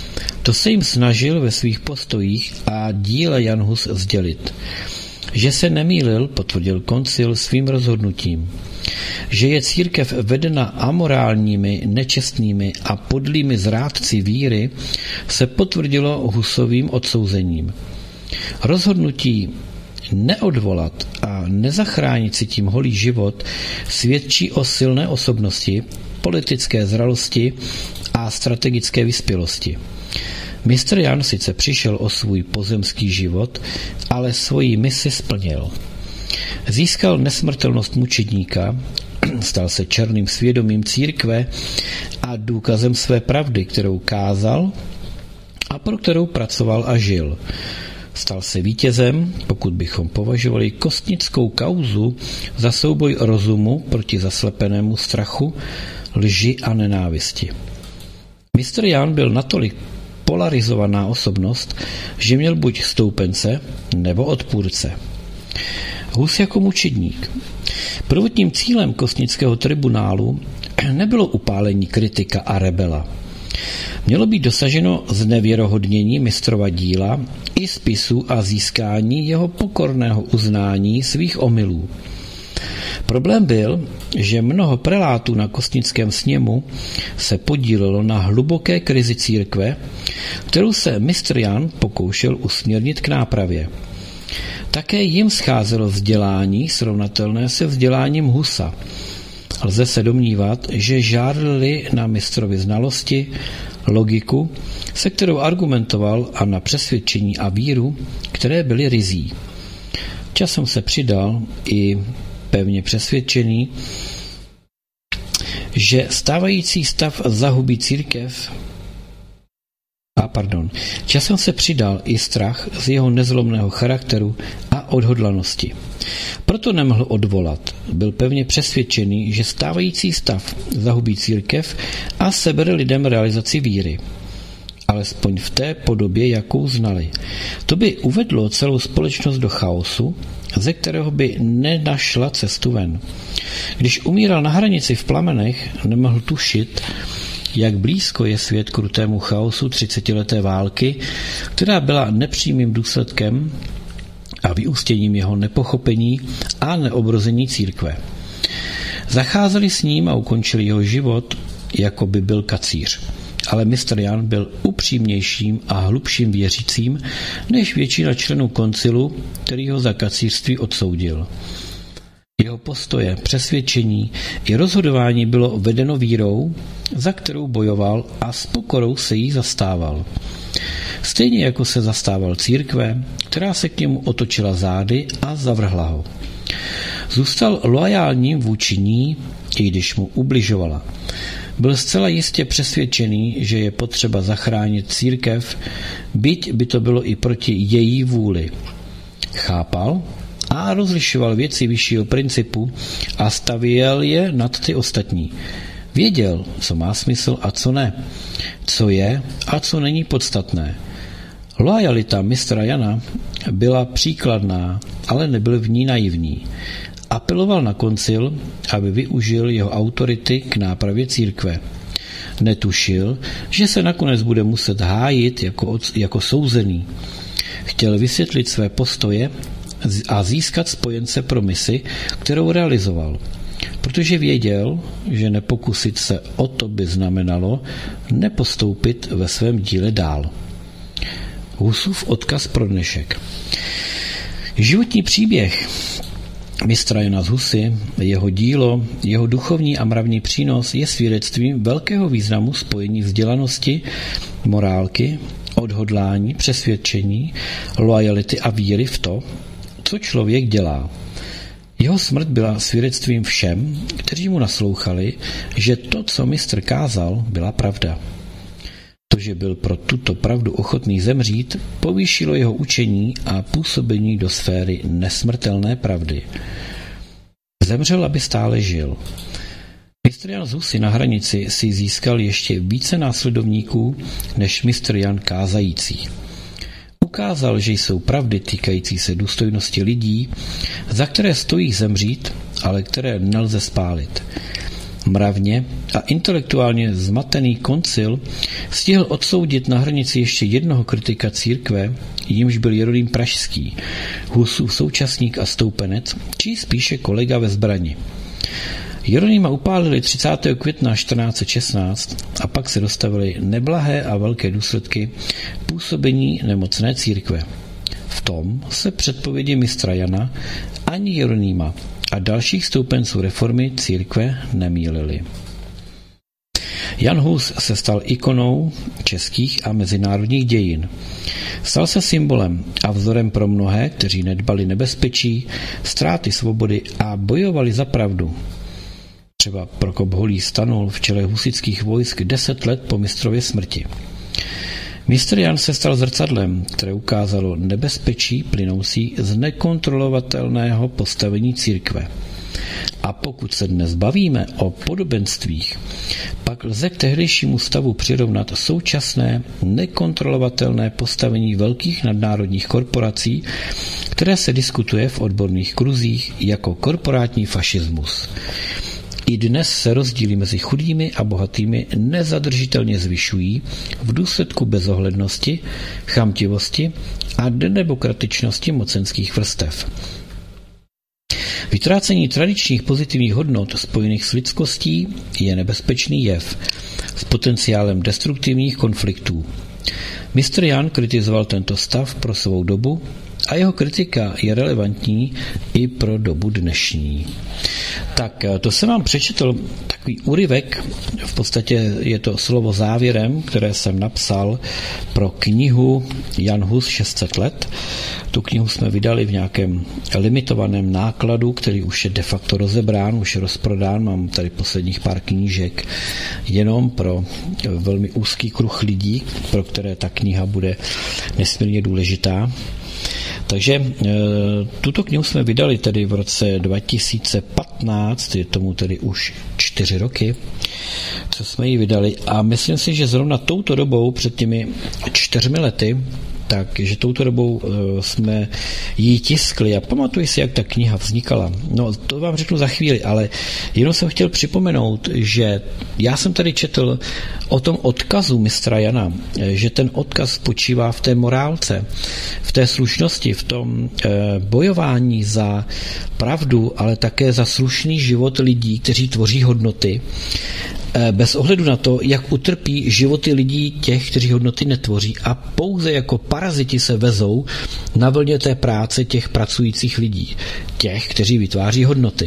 To se jim snažil ve svých postojích a díle Jan Hus sdělit. Že se nemýlil, potvrdil koncil svým rozhodnutím. Že je církev vedena amorálními, nečestnými a podlými zrádci víry, se potvrdilo Husovým odsouzením. Rozhodnutí neodvolat a nezachránit si tím holý život svědčí o silné osobnosti, politické zralosti a strategické vyspělosti. Mistr Jan sice přišel o svůj pozemský život, ale svoji misi splnil. Získal nesmrtelnost mučedníka, stal se černým svědomím církve a důkazem své pravdy, kterou kázal a pro kterou pracoval a žil. Stal se vítězem, pokud bychom považovali kostnickou kauzu za souboj rozumu proti zaslepenému strachu, lži a nenávisti. Mistr Jan byl natolik polarizovaná osobnost, že měl buď stoupence nebo odpůrce. Hus jako mučedník. Prvotním cílem kostnického tribunálu nebylo upálení kritika a rebela. Mělo být dosaženo znevěrohodnění mistrova díla i spisu a získání jeho pokorného uznání svých omylů. Problém byl, že mnoho prelátů na kostnickém sněmu se podílelo na hluboké krizi církve, kterou se mistr Jan pokoušel usměrnit k nápravě. Také jim scházelo vzdělání srovnatelné se vzděláním Husa. Lze se domnívat, že žádlili na mistrovi znalosti, logiku, se kterou argumentoval, a na přesvědčení a víru, které byly ryzí. Časem se přidal i pevně přesvědčený, že stávající stav zahubí církev. Časem se přidal i strach z jeho nezlomného charakteru a odhodlanosti. Proto nemohl odvolat. Byl pevně přesvědčený, že stávající stav zahubí církev a sebere lidem realizaci víry. Alespoň v té podobě, jakou znali. To by uvedlo celou společnost do chaosu, ze kterého by nenašla cestu ven. Když umíral na hranici v plamenech, nemohl tušit, jak blízko je svět krutému chaosu 30leté války, která byla nepřímým důsledkem a vyústěním jeho nepochopení a neobrození církve. Zacházeli s ním a ukončili jeho život, jako by byl kacíř. Ale mistr Jan byl upřímnějším a hlubším věřícím než většina členů koncilu, který ho za kacířství odsoudil. Jeho postoje, přesvědčení i rozhodování bylo vedeno vírou, za kterou bojoval, a s pokorou se jí zastával. Stejně jako se zastával církve, která se k němu otočila zády a zavrhla ho. Zůstal loajálním vůči ní, i když mu ubližovala. Byl zcela jistě přesvědčený, že je potřeba zachránit církev, byť by to bylo i proti její vůli. Chápal a rozlišoval věci vyššího principu a stavěl je nad ty ostatní. Věděl, co má smysl a co ne, co je a co není podstatné. Loajalita mistra Jana byla příkladná, ale nebyl v ní naivní. Apeloval na koncil, aby využil jeho autority k nápravě církve. Netušil, že se nakonec bude muset hájit jako souzený. Chtěl vysvětlit své postoje a získat spojence pro misi, kterou realizoval. Protože věděl, že nepokusit se o to by znamenalo nepostoupit ve svém díle dál. Husův odkaz pro dnešek. Životní příběh mistra Jana z Husy, jeho dílo, jeho duchovní a mravní přínos je svědectvím velkého významu spojení vzdělanosti, morálky, odhodlání, přesvědčení, loajality a víry v to, co člověk dělá. Jeho smrt byla svědectvím všem, kteří mu naslouchali, že to, co mistr kázal, byla pravda. To, že byl pro tuto pravdu ochotný zemřít, povýšilo jeho učení a působení do sféry nesmrtelné pravdy. Zemřel, aby stále žil. Mistr Jan z Husy na hranici si získal ještě více následovníků než mistr Jan kázající. Ukázal, že jsou pravdy týkající se důstojnosti lidí, za které stojí zemřít, ale které nelze spálit. Mravně a intelektuálně zmatený koncil stihl odsoudit na hranici ještě jednoho kritika církve, jímž byl Jeroným Pražský, Husův současník a stoupenec, či spíše kolega ve zbrani. Jeronýma upálili 30. května 1416 a pak se dostavily neblahé a velké důsledky působení nemocné církve. V tom se předpovědi mistra Jana ani Jeronýma a dalších stoupenců reformy církve nemýlily. Jan Hus se stal ikonou českých a mezinárodních dějin. Stal se symbolem a vzorem pro mnohé, kteří nedbali nebezpečí, ztráty svobody a bojovali za pravdu. Třeba Prokop Holý stanul v čele husitských vojsk 10 let po mistrově smrti. Mistr Jan se stal zrcadlem, které ukázalo nebezpečí plynoucí z nekontrolovatelného postavení církve. A pokud se dnes bavíme o podobenstvích, pak lze k tehdejšímu stavu přirovnat současné nekontrolovatelné postavení velkých nadnárodních korporací, které se diskutuje v odborných kruzích jako korporátní fašismus. I dnes se rozdíly mezi chudými a bohatými nezadržitelně zvyšují v důsledku bezohlednosti, chamtivosti a nedemokratičnosti mocenských vrstev. Vytrácení tradičních pozitivních hodnot spojených s lidskostí je nebezpečný jev s potenciálem destruktivních konfliktů. Mistr Jan kritizoval tento stav pro svou dobu a jeho kritika je relevantní i pro dobu dnešní. Tak to jsem vám přečetl takový úryvek, v podstatě je to slovo závěrem, které jsem napsal pro knihu Jan Hus 600 let. Tu knihu jsme vydali v nějakém limitovaném nákladu, který už je de facto rozebrán, už je rozprodán. Mám tady posledních pár knížek jenom pro velmi úzký kruh lidí, pro které ta kniha bude nesmírně důležitá. Takže tuto knihu jsme vydali tedy v roce 2015, je tomu tedy už 4 roky, co jsme ji vydali a myslím si, že zrovna touto dobou, před těmi 4 lety, takže touto dobou jsme ji tiskli a pamatuji si, jak ta kniha vznikala. No, to vám řeknu za chvíli, ale jenom jsem chtěl připomenout, že já jsem tady četl o tom odkazu mistra Jana, že ten odkaz spočívá v té morálce, v té slušnosti, v tom bojování za pravdu, ale také za slušný život lidí, kteří tvoří hodnoty, bez ohledu na to, jak utrpí životy lidí těch, kteří hodnoty netvoří a pouze jako paraziti se vezou na vlně té práce těch pracujících lidí, těch, kteří vytváří hodnoty.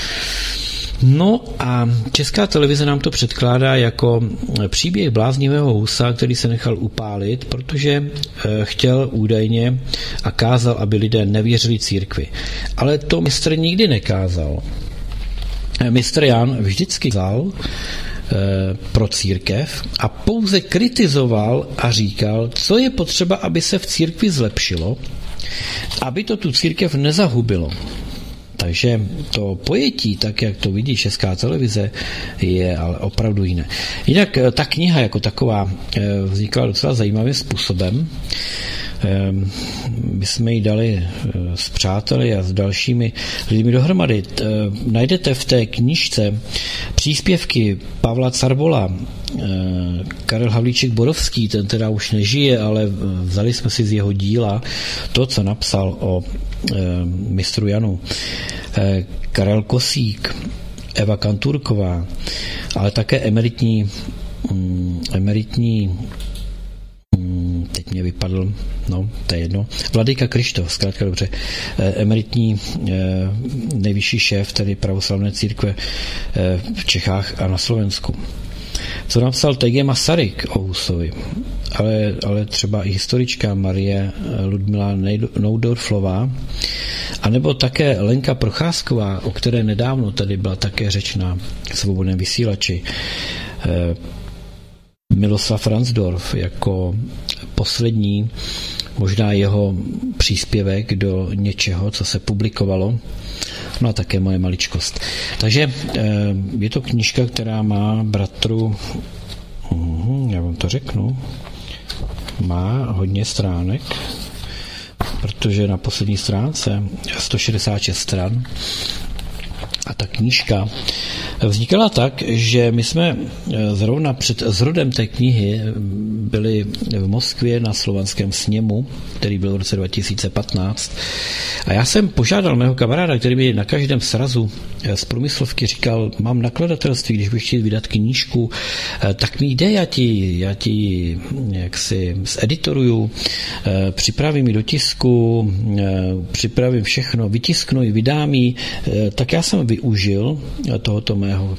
No a Česká televize nám to předkládá jako příběh bláznivého Husa, který se nechal upálit, protože chtěl údajně a kázal, aby lidé nevěřili církvi. Ale to mistr nikdy nekázal. Mistr Jan vždycky vzal pro církev a pouze kritizoval a říkal, co je potřeba, aby se v církvi zlepšilo, aby to tu církev nezahubilo. Takže to pojetí, tak jak to vidí Česká televize, je ale opravdu jiné. Jinak ta kniha jako taková vznikla docela zajímavým způsobem. My jsme ji dali s přáteli a s dalšími lidmi dohromady. Najdete v té knížce příspěvky Pavla Carbola, Karel Havlíček-Borovský, ten teda už nežije, ale vzali jsme si z jeho díla to, co napsal o mistru Janu. Karel Kosík, Eva Kanturková, ale také emeritní teď mě vypadl, no, to je jedno, Vladyka Kryštof, zkrátka dobře, emeritní nejvyšší šéf, tedy pravoslavné církve v Čechách a na Slovensku. Co napsal T.G. Masaryk o Husovi, ale třeba i historička Marie Ludmila Noudorflová, anebo také Lenka Procházková, o které nedávno tady byla také řeč na Svobodném vysílači, Miloslav Ransdorf jako poslední, možná jeho příspěvek do něčeho, co se publikovalo, no a také moje maličkost. Takže je to knížka, která má bratru, já vám to řeknu, má hodně stránek, protože na poslední stránce 166 stran a ta knížka Vznikala tak, že my jsme zrovna před zrodem té knihy byli v Moskvě na Slovanském sněmu, který byl v roce 2015. A já jsem požádal mého kamaráda, který mi na každém srazu z průmyslovky říkal, mám nakladatelství, když budeš chtít vydat knížku, tak mi jde, já ti jaksi zeditoruju, připravím ji do tisku, připravím všechno, vytisknu ji, vydám ji, tak já jsem využil tohoto mého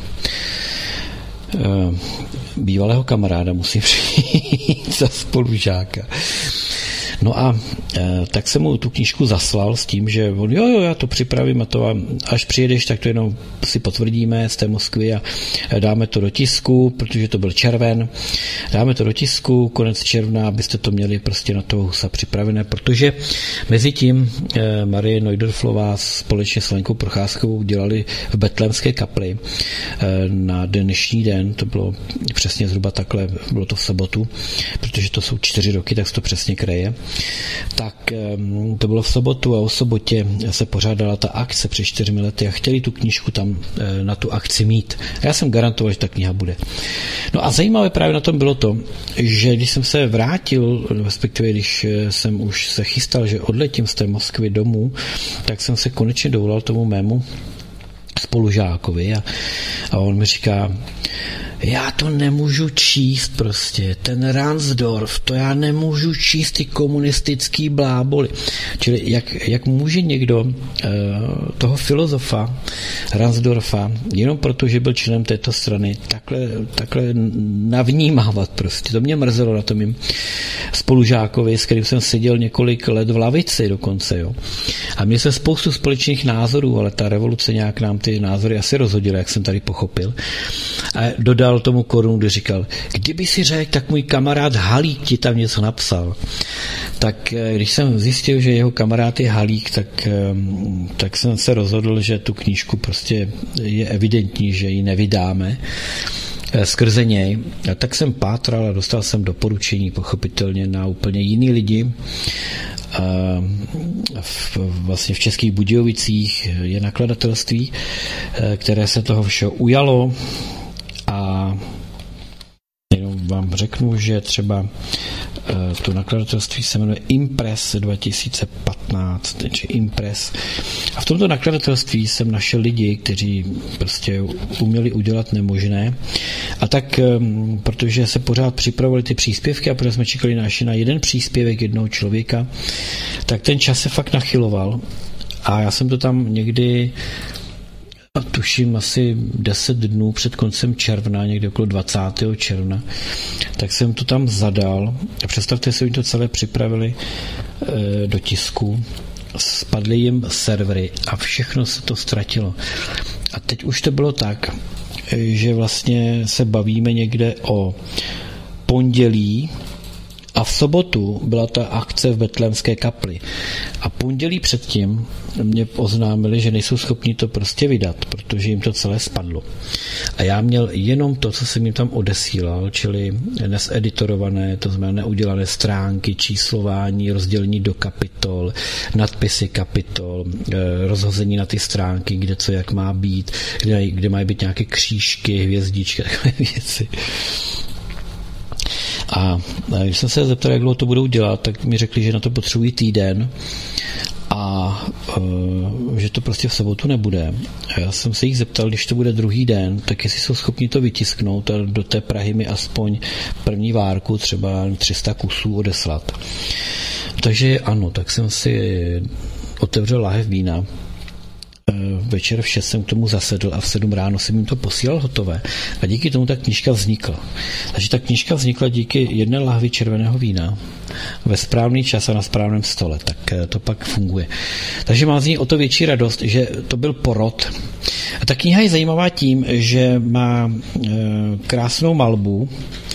bývalého kamaráda, musím říct, za spolužáka. No a tak jsem mu tu knížku zaslal s tím, že on, jo, já to připravím a to až přijedeš, tak to jenom si potvrdíme z té Moskvy a dáme to do tisku, protože to byl červen, dáme to do tisku, konec června, abyste to měli prostě na toho Husa připravené, protože mezi tím Marie Neudorflová společně s Lenkou Procházkovou dělali v Betlémské kapli na dnešní den, to bylo přesně zhruba takhle, bylo to v sobotu, protože to jsou 4 roky, tak se to přesně kreje. Tak to bylo v sobotu a o sobotě se pořádala ta akce před 4 lety a chtěli tu knížku tam na tu akci mít. A já jsem garantoval, že ta kniha bude. No a zajímavé právě na tom bylo to, že když jsem se vrátil, respektive když jsem už se chystal, že odletím z té Moskvy domů, tak jsem se konečně dovolal tomu mému spolužákovi a on mi říká, já to nemůžu číst prostě, ten Ransdorf, to já nemůžu číst ty komunistický bláboli. Čili jak může někdo toho filozofa Ransdorfa, jenom proto, že byl členem této strany, takhle navnímávat prostě. To mě mrzelo na tom mým spolužákovi, s kterým jsem seděl několik let v lavici dokonce. Jo. A měl jsem spoustu společných názorů, ale ta revoluce nějak nám ty názory asi rozhodila, jak jsem tady pochopil. A dodal tomu korunu, kdy říkal, kdyby si řekl, tak můj kamarád Halík ti tam něco napsal. Tak když jsem zjistil, že jeho kamarád je Halík, tak jsem se rozhodl, že tu knížku prostě je evidentní, že ji nevydáme skrze něj. A tak jsem pátral a dostal jsem doporučení pochopitelně na úplně jiný lidi. Vlastně v Českých Budějovicích je nakladatelství, které se toho všeho ujalo a jenom vám řeknu, že třeba to nakladatelství se jmenuje Impress 2015, takže Impress. A v tomto nakladatelství jsem našel lidi, kteří prostě uměli udělat nemožné. A tak, protože se pořád připravovali ty příspěvky a protože jsme čekali na jeden příspěvek jednoho člověka, tak ten čas se fakt nachyloval. A já jsem to tam někdy tuším asi 10 dnů před koncem června, někde okolo 20. června, tak jsem to tam zadal a představte si, oni to celé připravili do tisku, spadly jim servery a všechno se to ztratilo. A teď už to bylo tak, že vlastně se bavíme někde o pondělí a v sobotu byla ta akce v Betlémské kapli. A pondělí předtím mě oznámili, že nejsou schopni to prostě vydat, protože jim to celé spadlo. A já měl jenom to, co jsem jim tam odesílal, čili neseditorované, to znamená neudělané stránky, číslování, rozdělení do kapitol, nadpisy kapitol, rozhození na ty stránky, kde co jak má být, kde mají být nějaké křížky, hvězdičky, takové věci. A když jsem se zeptal, jak dlouho to budou dělat, tak mi řekli, že na to potřebují týden a že to prostě v sobotu nebude. A já jsem se jich zeptal, když to bude druhý den, tak jestli jsou schopni to vytisknout a do té Prahy mi aspoň první várku, třeba 300 kusů odeslat. Takže ano, tak jsem si otevřel láhev vína. Večer v 6 jsem k tomu zasedl a v 7 ráno jsem jim to posílal hotové. A díky tomu ta knížka vznikla. Takže ta knížka vznikla díky jedné lahvi červeného vína ve správný čas a na správném stole. Tak to pak funguje. Takže mám z ní o to větší radost, že to byl porod. A ta kniha je zajímavá tím, že má krásnou malbu.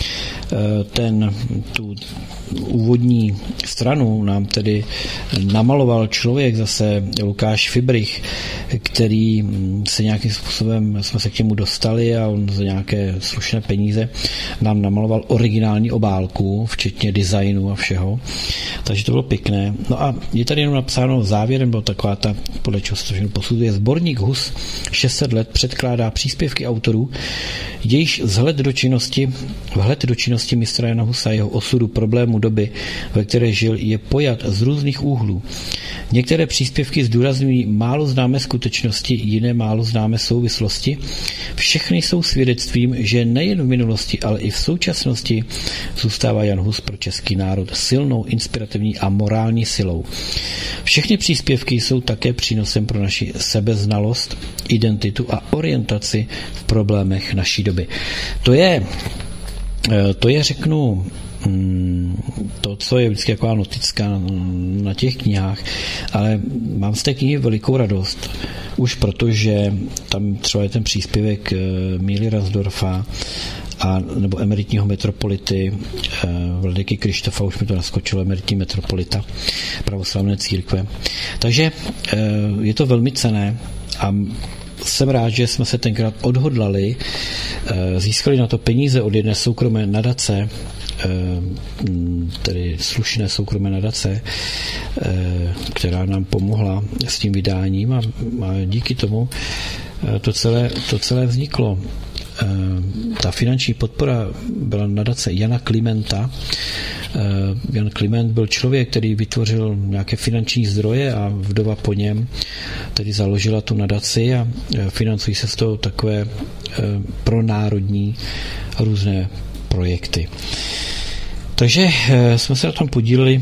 Tu úvodní stranu nám tedy namaloval člověk zase Lukáš Fibrich, který se nějakým způsobem jsme se k němu dostali a on za nějaké slušné peníze nám namaloval originální obálku, včetně designu a všeho. Takže to bylo pěkné. No a je tady jenom napsáno závěrem, byla taková ta, podle čeho se to všechno posuzuje, sborník Hus 600 let předkládá příspěvky autorů, jejíž vhled do činnosti mistra Jana Husa, jeho osudu, problému doby, ve které žil, je pojat z různých úhlů. Některé příspěvky zdůrazňují málo známé skutečnosti, jiné málo známé souvislosti. Všechny jsou svědectvím, že nejen v minulosti, ale i v současnosti zůstává Jan Hus pro český národ silnou, inspirativní a morální silou. Všechny příspěvky jsou také přínosem pro naši sebeznalost, identitu a orientaci v problémech naší doby. To je řeknu, to, co je vždycky taková notická na těch knihách, ale mám z té knihy velikou radost, už protože tam třeba je ten příspěvek Míly Ransdorfa nebo emeritního metropolity vladyky Krištofa, už mi to naskočilo, emeritní metropolita pravoslavné církve. Takže je to velmi cenné a jsem rád, že jsme se tenkrát odhodlali, získali na to peníze od jedné soukromé nadace, tedy slušné soukromé nadace, která nám pomohla s tím vydáním a díky tomu to celé vzniklo. Ta finanční podpora byla nadace Jana Klimenta. Jan Kliment byl člověk, který vytvořil nějaké finanční zdroje a vdova po něm tedy založila tu nadaci a financují se z toho takové pronárodní různé projekty. Takže jsme se na tom podíleli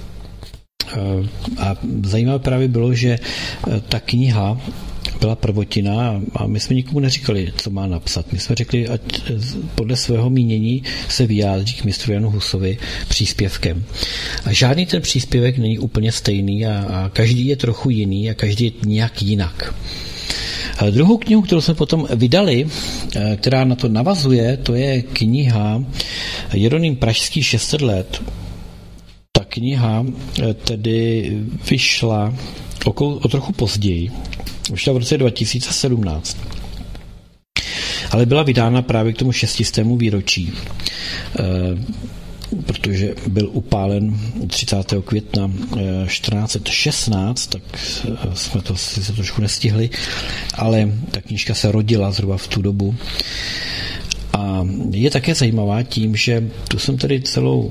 a zajímavé právě bylo, že ta kniha byla prvotina a my jsme nikomu neříkali, co má napsat. My jsme řekli, ať podle svého mínění se vyjádří k mistru Janu Husovi příspěvkem. A žádný ten příspěvek není úplně stejný a každý je trochu jiný a každý je nějak jinak. A druhou knihu, kterou jsme potom vydali, která na to navazuje, to je kniha Jeroným Pražský 600 let. Ta kniha tedy vyšla o trochu později, vyšla v roce 2017. Ale byla vydána právě k tomu 600. výročí, protože byl upálen 30. května 1416, tak jsme to si trošku nestihli, ale ta knížka se rodila zhruba v tu dobu. A je také zajímavá tím, že tu jsem tedy celou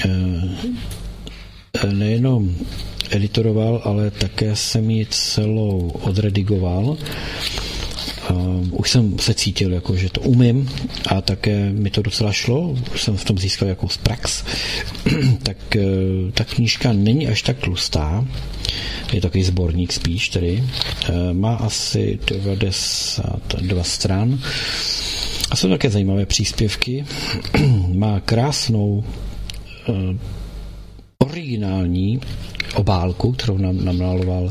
nejenom editoroval, ale také jsem ji celou odredigoval. Už jsem se cítil, jako, že to umím a také mi to docela šlo. Už jsem v tom získal jako prax. Tak ta knížka není až tak tlustá. Je takový sborník spíš tedy. Má asi 92 stran. A jsou také zajímavé příspěvky. Má krásnou originální obálku, kterou nám namaloval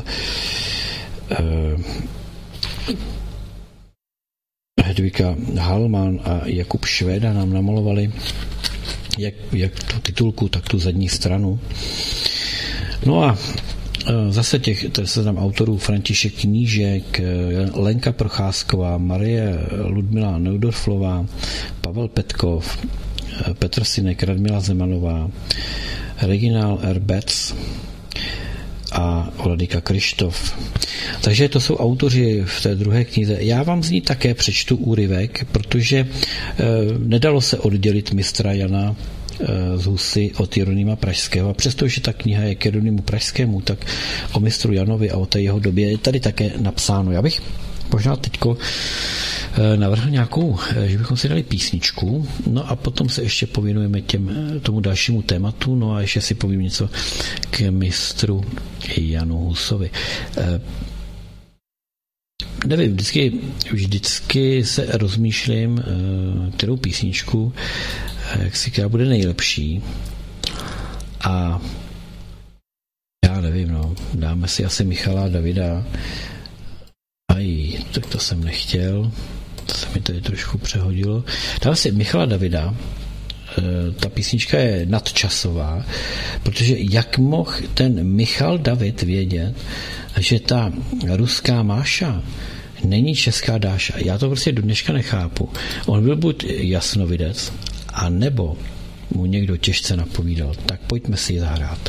Hedvika Halman a Jakub Švéda nám namalovali jak tu titulku, tak tu zadní stranu. No a zase to se tam autorů František Knížek, Lenka Procházková, Marie Ludmila Neudorflová, Pavel Petkov, Petr Synek, Radmila Zemanová, Reginál R. Betz a vladyka Krištof. Takže to jsou autoři v té druhé knize. Já vám z ní také přečtu úryvek, protože nedalo se oddělit mistra Jana z Husy od Jeronýma Pražského. A přestože ta kniha je k Jeronýmu Pražskému, tak o mistru Janovi a o té jeho době je tady také napsáno. Já bych možná teďko navrhl nějakou, že bychom si dali písničku, no a potom se ještě pověnujeme tomu dalšímu tématu, no a ještě si povím něco k mistru Janu Husovi. Nevím, vždycky se rozmýšlím, kterou písničku, která bude nejlepší. A já nevím, no, dáme si asi Michala Davida. Tak to jsem nechtěl. To se mi tady trošku přehodilo. Dáme si Michala Davida ta písnička je nadčasová, protože jak mohl ten Michal David vědět, že ta ruská Máša není česká Dáša. Já to prostě do dneška nechápu. On byl buď jasnovidec, a nebo mu někdo těžce napovídal. Tak pojďme si ji zahrát.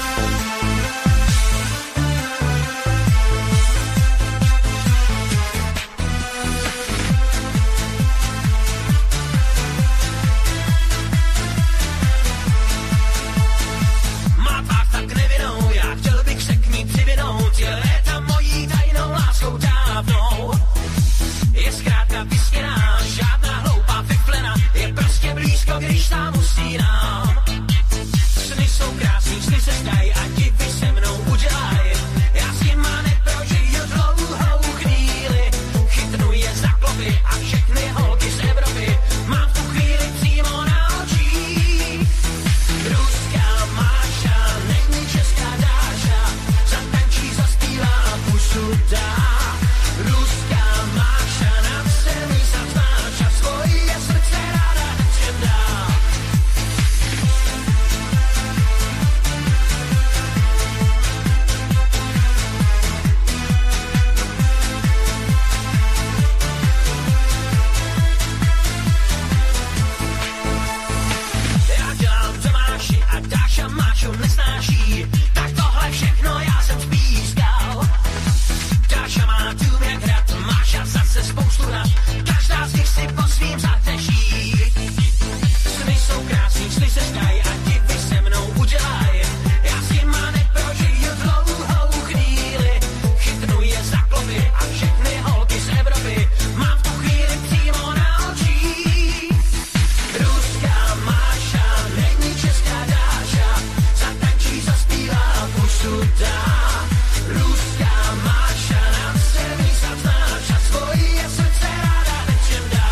Když sám usínám, sny jsou krásný, sny se zdají a divy se mnou udělaj. Já s nima neprožiju dlouhou chvíli, chytnu je za klopy a všechny holky z Evropy mám v tu chvíli přímo na očích. Ruská Máša není česká Dáša, zatančí, zaspívá, pusu dá. Ruská Máša na celý zaznáš a svoje srdce ráda nečem dá. Dáša Mášu nesnáší, tak tohle všechno já jsem spískal. Dáša má dům jak hrad, Máša zase spoustu rad, každá z nich si po svým zateží. Sny jsou krásný, sny se zdají a divy se mnou udělaj. Já s nima neprožiju dlouhou chvíli, chytnu je za klopy a všechny holky z Evropy mám v tu chvíli přímo na očích. Ruská Máša není česká Dáša, zatančí, zaspívá, pusu dá. Ruská Máša na celý zaznáš a svoje srdce ráda nečem dá.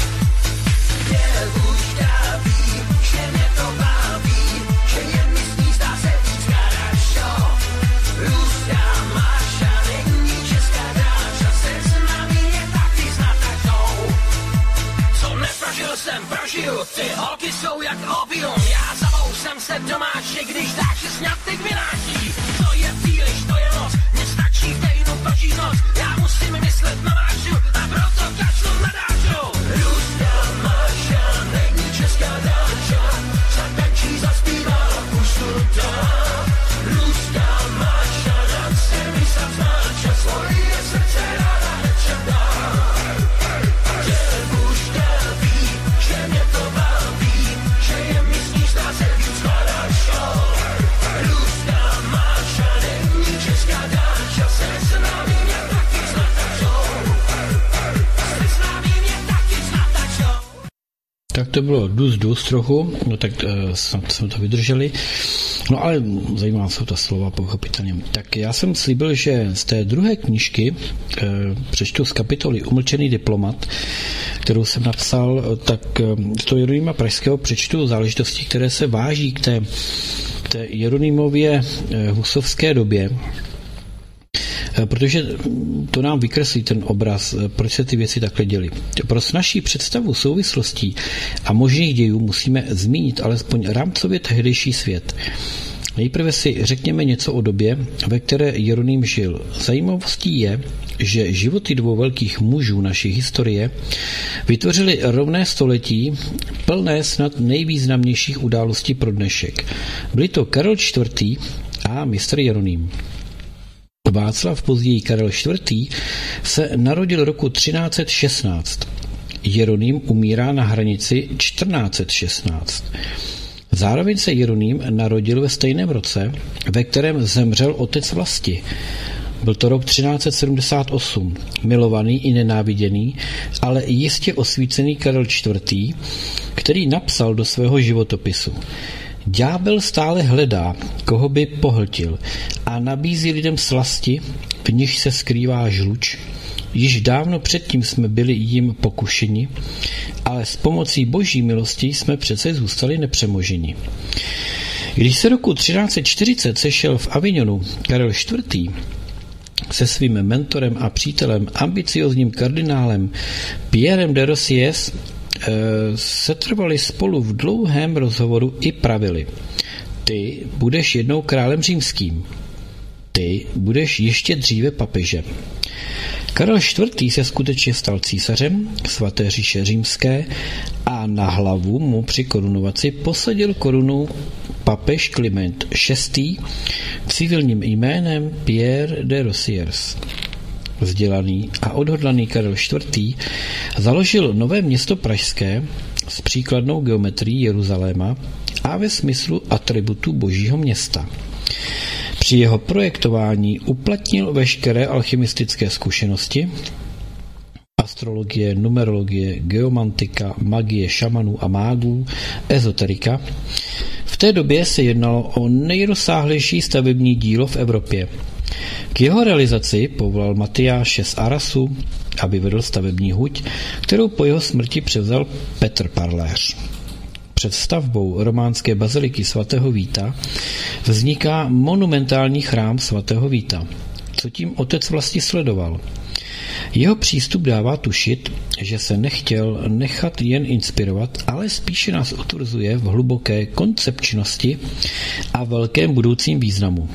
Děvuška ví, že mě to baví, že je mi s ní zdá se víc хорошо. Ruská Máša není česká Dáša, se znamí je taky znát taktou. Co neprožil jsem, prožiju, ty holky jsou jak opium. Já zavou jsem se doma, že když Dáši sňatek vynáší. To je příliš, to je moc, nestačí v týdnu prožít noc. Já musím myslet na Mášu a proto kašlu na Dášu. Ruská Máša není česká Dáša, zatančí, zaspívá, pusu dá. Ruská Máša na celý zaznáš a svoje srdce ráda nečem dá. Děvuška ví, že mě to baví, že je mi s ní zdá se víc хорошо. Ruská Máša není česká Dáša, se známí mě taky znát takto. Se známí mě taky znát takto. Tak to bylo dus trochu, no tak jsme to vydrželi. No ale zajímá se ta slova pochopitelně. Tak já jsem slíbil, že z té druhé knížky přečtu z kapitoly Umlčený diplomat, kterou jsem napsal, tak to Jeronýma Pražského přečtu záležitosti, které se váží k té Jeronýmově husovské době, protože to nám vykreslí ten obraz, proč se ty věci takhle děly. Pro naší představu souvislostí a možných dějů musíme zmínit alespoň rámcově tehdejší svět. Nejprve si řekněme něco o době, ve které Jeroným žil. Zajímavostí je, že životy dvou velkých mužů naší historie vytvořily rovné století, plné snad nejvýznamnějších událostí pro dnešek. Byli to Karel IV. A mistr Jeroným. Václav, později Karel IV., se narodil roku 1316. Jeroným umírá na hranici 1416. Zároveň se Jeroným narodil ve stejném roce, ve kterém zemřel otec vlasti. Byl to rok 1378. Milovaný i nenáviděný, ale jistě osvícený Karel IV., který napsal do svého životopisu: Ďábel stále hledá, koho by pohltil, a nabízí lidem slasti, v nich se skrývá žluč. Již dávno předtím jsme byli jim pokušeni, ale s pomocí boží milosti jsme přece zůstali nepřemoženi. Když se roku 1340 sešel v Avignonu Karel IV. Se svým mentorem a přítelem, ambiciozním kardinálem Pierrem de Rossiers, setrvali spolu v dlouhém rozhovoru i pravili: ty budeš jednou králem římským, ty budeš ještě dříve papežem. Karel IV. Se skutečně stal císařem svaté říše římské a na hlavu mu při korunovaci posadil korunu papež Kliment VI. Civilním jménem Pierre de Rosiers. Vzdělaný a odhodlaný Karel IV. Založil nové město pražské s příkladnou geometrií Jeruzaléma a ve smyslu atributu božího města. Při jeho projektování uplatnil veškeré alchymistické zkušenosti, astrologie, numerologie, geomantika, magie šamanů a mágů, ezoterika. V té době se jednalo o nejrozsáhlejší stavební dílo v Evropě. K jeho realizaci povolal Matyáše z Arasu, aby vedl stavební huť, kterou po jeho smrti převzal Petr Parléř. Před stavbou románské baziliky svatého Víta vzniká monumentální chrám svatého Víta, co tím otec vlastně sledoval. Jeho přístup dává tušit, že se nechtěl nechat jen inspirovat, ale spíše nás utvrzuje v hluboké koncepčnosti a velkém budoucím významu.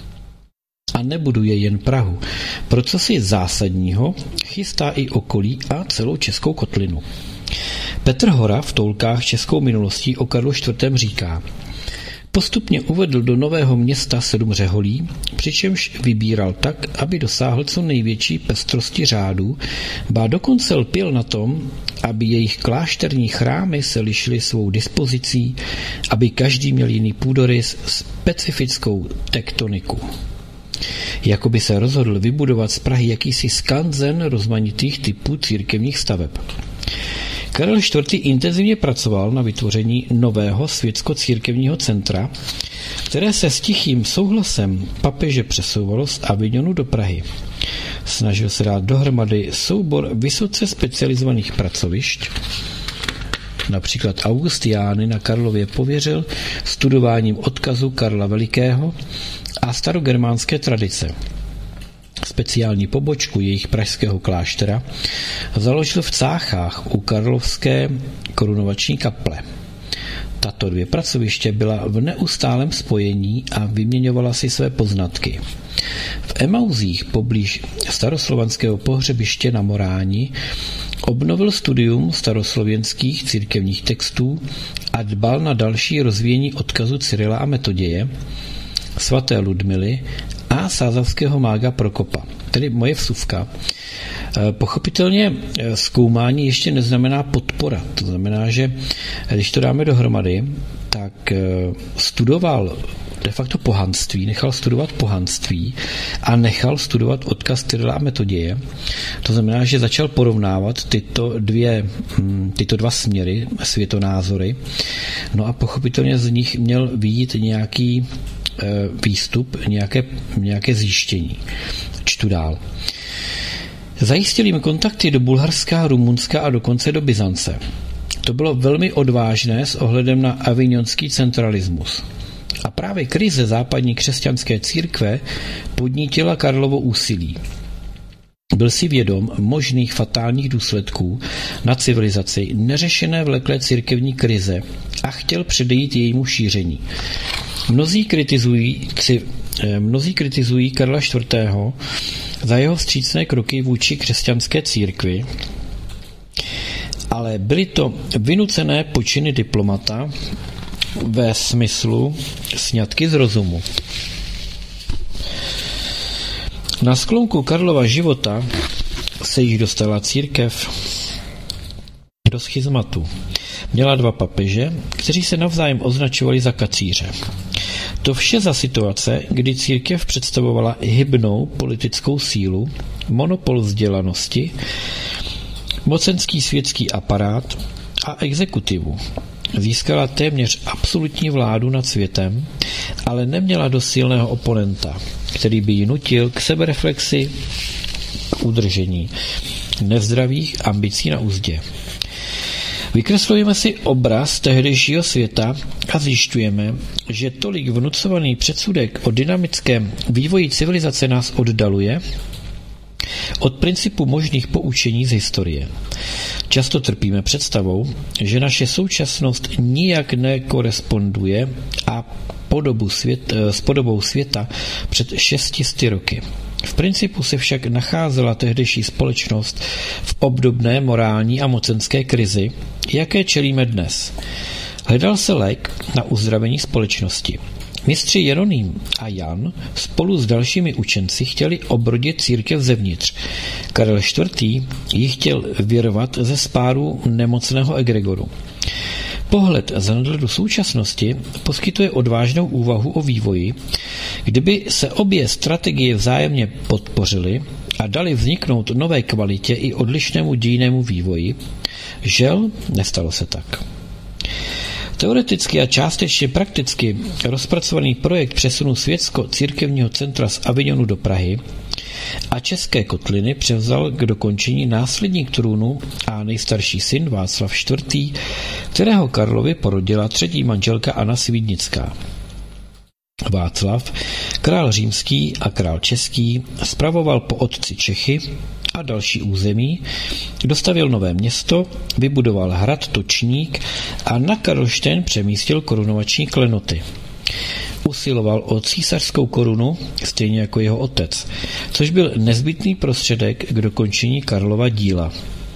A nebuduje jen Prahu. Pro cosi zásadního chystá i okolí a celou Českou kotlinu. Petr Hora v Toulkách českou minulostí o Karlu IV. Říká: postupně uvedl do Nového Města 7 řeholí, přičemž vybíral tak, aby dosáhl co největší pestrosti řádů, ba dokonce lpěl na tom, aby jejich klášterní chrámy se lišily svou dispozicí, aby každý měl jiný půdorys, specifickou tektoniku. Jakoby se rozhodl vybudovat z Prahy jakýsi skanzen rozmanitých typů církevních staveb. Karel IV. Intenzivně pracoval na vytvoření nového světsko-církevního centra, které se s tichým souhlasem papeže přesouvalo z Avignonu do Prahy. Snažil se dát dohromady soubor vysoce specializovaných pracovišť. Například Augustiány na Karlově pověřil studováním odkazu Karla Velikého a starogermánské tradice. Speciální pobočku jejich pražského kláštera založil v Cáchách u Karlovské korunovační kaple. Tato 2 pracoviště byla v neustálém spojení a vyměňovala si své poznatky. V Emauzích poblíž staroslovanského pohřebiště na Moráni obnovil studium staroslovenských církevních textů a dbal na další rozvíjení odkazu Cyrila a Metoděje, svaté Ludmily a sázavského mága Prokopa, tedy moje vsuvka. Pochopitelně zkoumání ještě neznamená podpora. To znamená, že když to dáme dohromady, tak studoval de facto pohanství, nechal studovat pohanství a nechal studovat odkaz Cyrila a Metoděje. To znamená, že začal porovnávat tyto dva směry, světonázory. No a pochopitelně z nich měl vyjít nějaký výstup, nějaké zjištění. Čtu dál. Zajistil jim kontakty do Bulharska, Rumunska a dokonce do Byzance. To bylo velmi odvážné s ohledem na avignonský centralismus. A právě krize západní křesťanské církve podnítila Karlovo úsilí. Byl si vědom možných fatálních důsledků na civilizaci neřešené vleklé církevní krize a chtěl předejít jejímu šíření. Mnozí kritizují Karla IV. Za jeho vstřícné kroky vůči křesťanské církvi, ale byly to vynucené počiny diplomata ve smyslu sňatky z rozumu. Na sklonku Karlova života se již dostala církev do schizmatu. Měla 2 papeže, kteří se navzájem označovali za kacíře. To vše za situace, kdy církev představovala hybnou politickou sílu, monopol vzdělanosti, mocenský světský aparát a exekutivu. Získala téměř absolutní vládu nad světem, ale neměla dost silného oponenta, který by ji nutil k sebereflexi, k udržení nezdravých ambicí na uzdě. Vykreslujeme si obraz tehdejšího světa a zjišťujeme, že tolik vnucovaný předsudek o dynamickém vývoji civilizace nás oddaluje od principu možných poučení z historie. Často trpíme představou, že naše současnost nijak nekoresponduje s podobou světa před 600 roky. V principu se však nacházela tehdejší společnost v obdobné morální a mocenské krizi, jaké čelíme dnes. Hledal se lék na uzdravení společnosti. Mistři Jeroným a Jan spolu s dalšími učenci chtěli obrodit církev zevnitř. Karel IV. Ji chtěl vyrvat ze spáru nemocného egregoru. Pohled z nadhledu současnosti poskytuje odvážnou úvahu o vývoji, kdyby se obě strategie vzájemně podpořily a dali vzniknout nové kvalitě i odlišnému dějinnému vývoji. Žel, nestalo se tak. Teoreticky a částečně prakticky rozpracovaný projekt přesunu světsko-církevního centra z Avignonu do Prahy a České Kotliny převzal k dokončení následník trůnu a nejstarší syn Václav IV., kterého Karlovi porodila třetí manželka Anna Svídnická. Václav, král římský a král český, spravoval po otci Čechy a další území, dostavěl nové město, vybudoval hrad Točník a na Karlštejn přemístil korunovační klenoty. Usiloval o císařskou korunu, stejně jako jeho otec, což byl nezbytný prostředek k dokončení Karlova díla.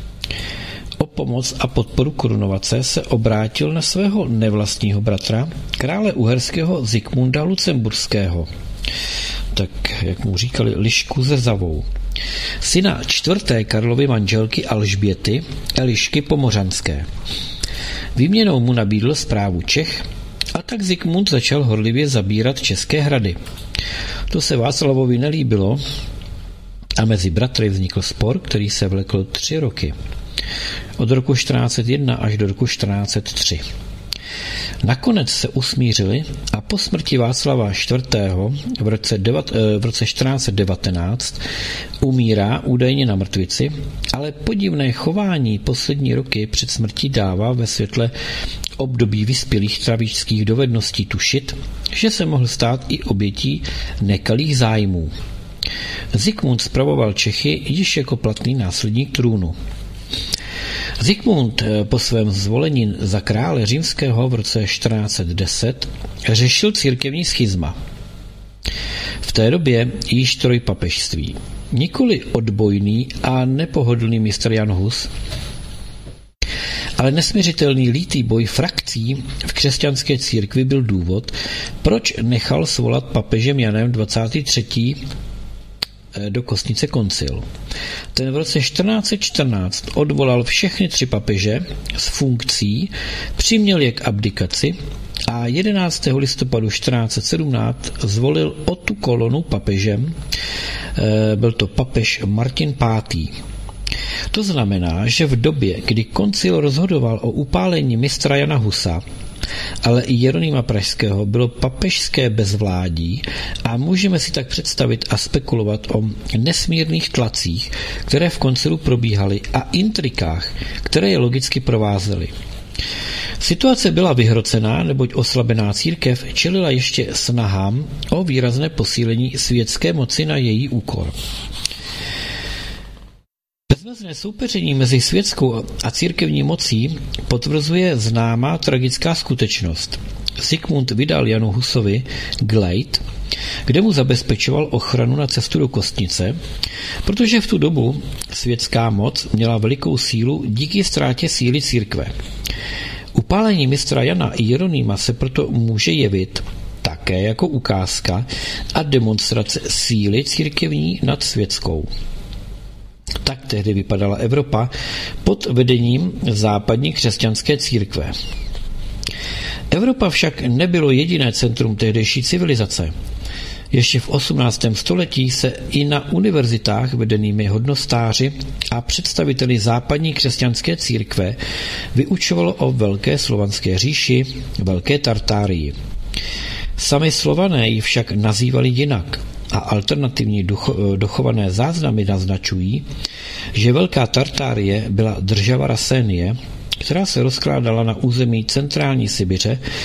O pomoc a podporu korunovace se obrátil na svého nevlastního bratra, krále uherského Zikmunda Lucemburského, tak jak mu říkali Lišku ze Zavou, syna čtvrté Karlovy manželky Alžběty, Elišky Pomořanské. Výměnou mu nabídl správu Čech a tak Zikmund začal horlivě zabírat české hrady. To se Václavovi nelíbilo a mezi bratry vznikl spor, který se vlekl 3 roky. Od roku 1401 až do roku 1403. Nakonec se usmířili a po smrti Václava IV. v roce 1419 umírá údajně na mrtvici, ale podivné chování poslední roky před smrtí dává ve světle období vyspělých travičských dovedností tušit, že se mohl stát i obětí nekalých zájmů. Zikmund spravoval Čechy již jako platný následník trůnu. Zikmund po svém zvolení za krále římského v roce 1410 řešil církevní schizma. V té době již trojpapežství. Nikoli odbojný a nepohodlný mistr Jan Hus, ale nesměřitelný lítý boj frakcí v křesťanské církvi byl důvod, proč nechal svolat papežem Janem 23. do Kostnice koncil. Ten v roce 1414 odvolal všechny 3 papeže z funkcí, přiměl je k abdikaci a 11. listopadu 1417 zvolil Otu Kolonu papežem. Byl to papež Martin V. To znamená, že v době, kdy koncil rozhodoval o upálení mistra Jana Husa, ale i Jeronýma Pražského, bylo papežské bezvládí a můžeme si tak představit a spekulovat o nesmírných tlacích, které v koncilu probíhaly a intrikách, které je logicky provázely. Situace byla vyhrocená, neboť oslabená církev čelila ještě snahám o výrazné posílení světské moci na její úkor. Bezmezné soupeření mezi světskou a církevní mocí potvrzuje známá tragická skutečnost. Zikmund vydal Janu Husovi glejt, kde mu zabezpečoval ochranu na cestu do Kostnice, protože v tu dobu světská moc měla velikou sílu díky ztrátě síly církve. Upálení mistra Jana i Jeronýma se proto může jevit také jako ukázka a demonstrace síly církevní nad světskou. Tak tehdy vypadala Evropa pod vedením západní křesťanské církve. Evropa však nebylo jediné centrum tehdejší civilizace. Ještě v 18. století se i na univerzitách vedenými hodnostáři a představiteli západní křesťanské církve vyučovalo o Velké slovanské říši, Velké Tartárii. Sami Slované ji však nazývali jinak a alternativní dochované záznamy naznačují, že Velká Tartárie byla država Rasénie, která se rozkládala na území centrální Sibiře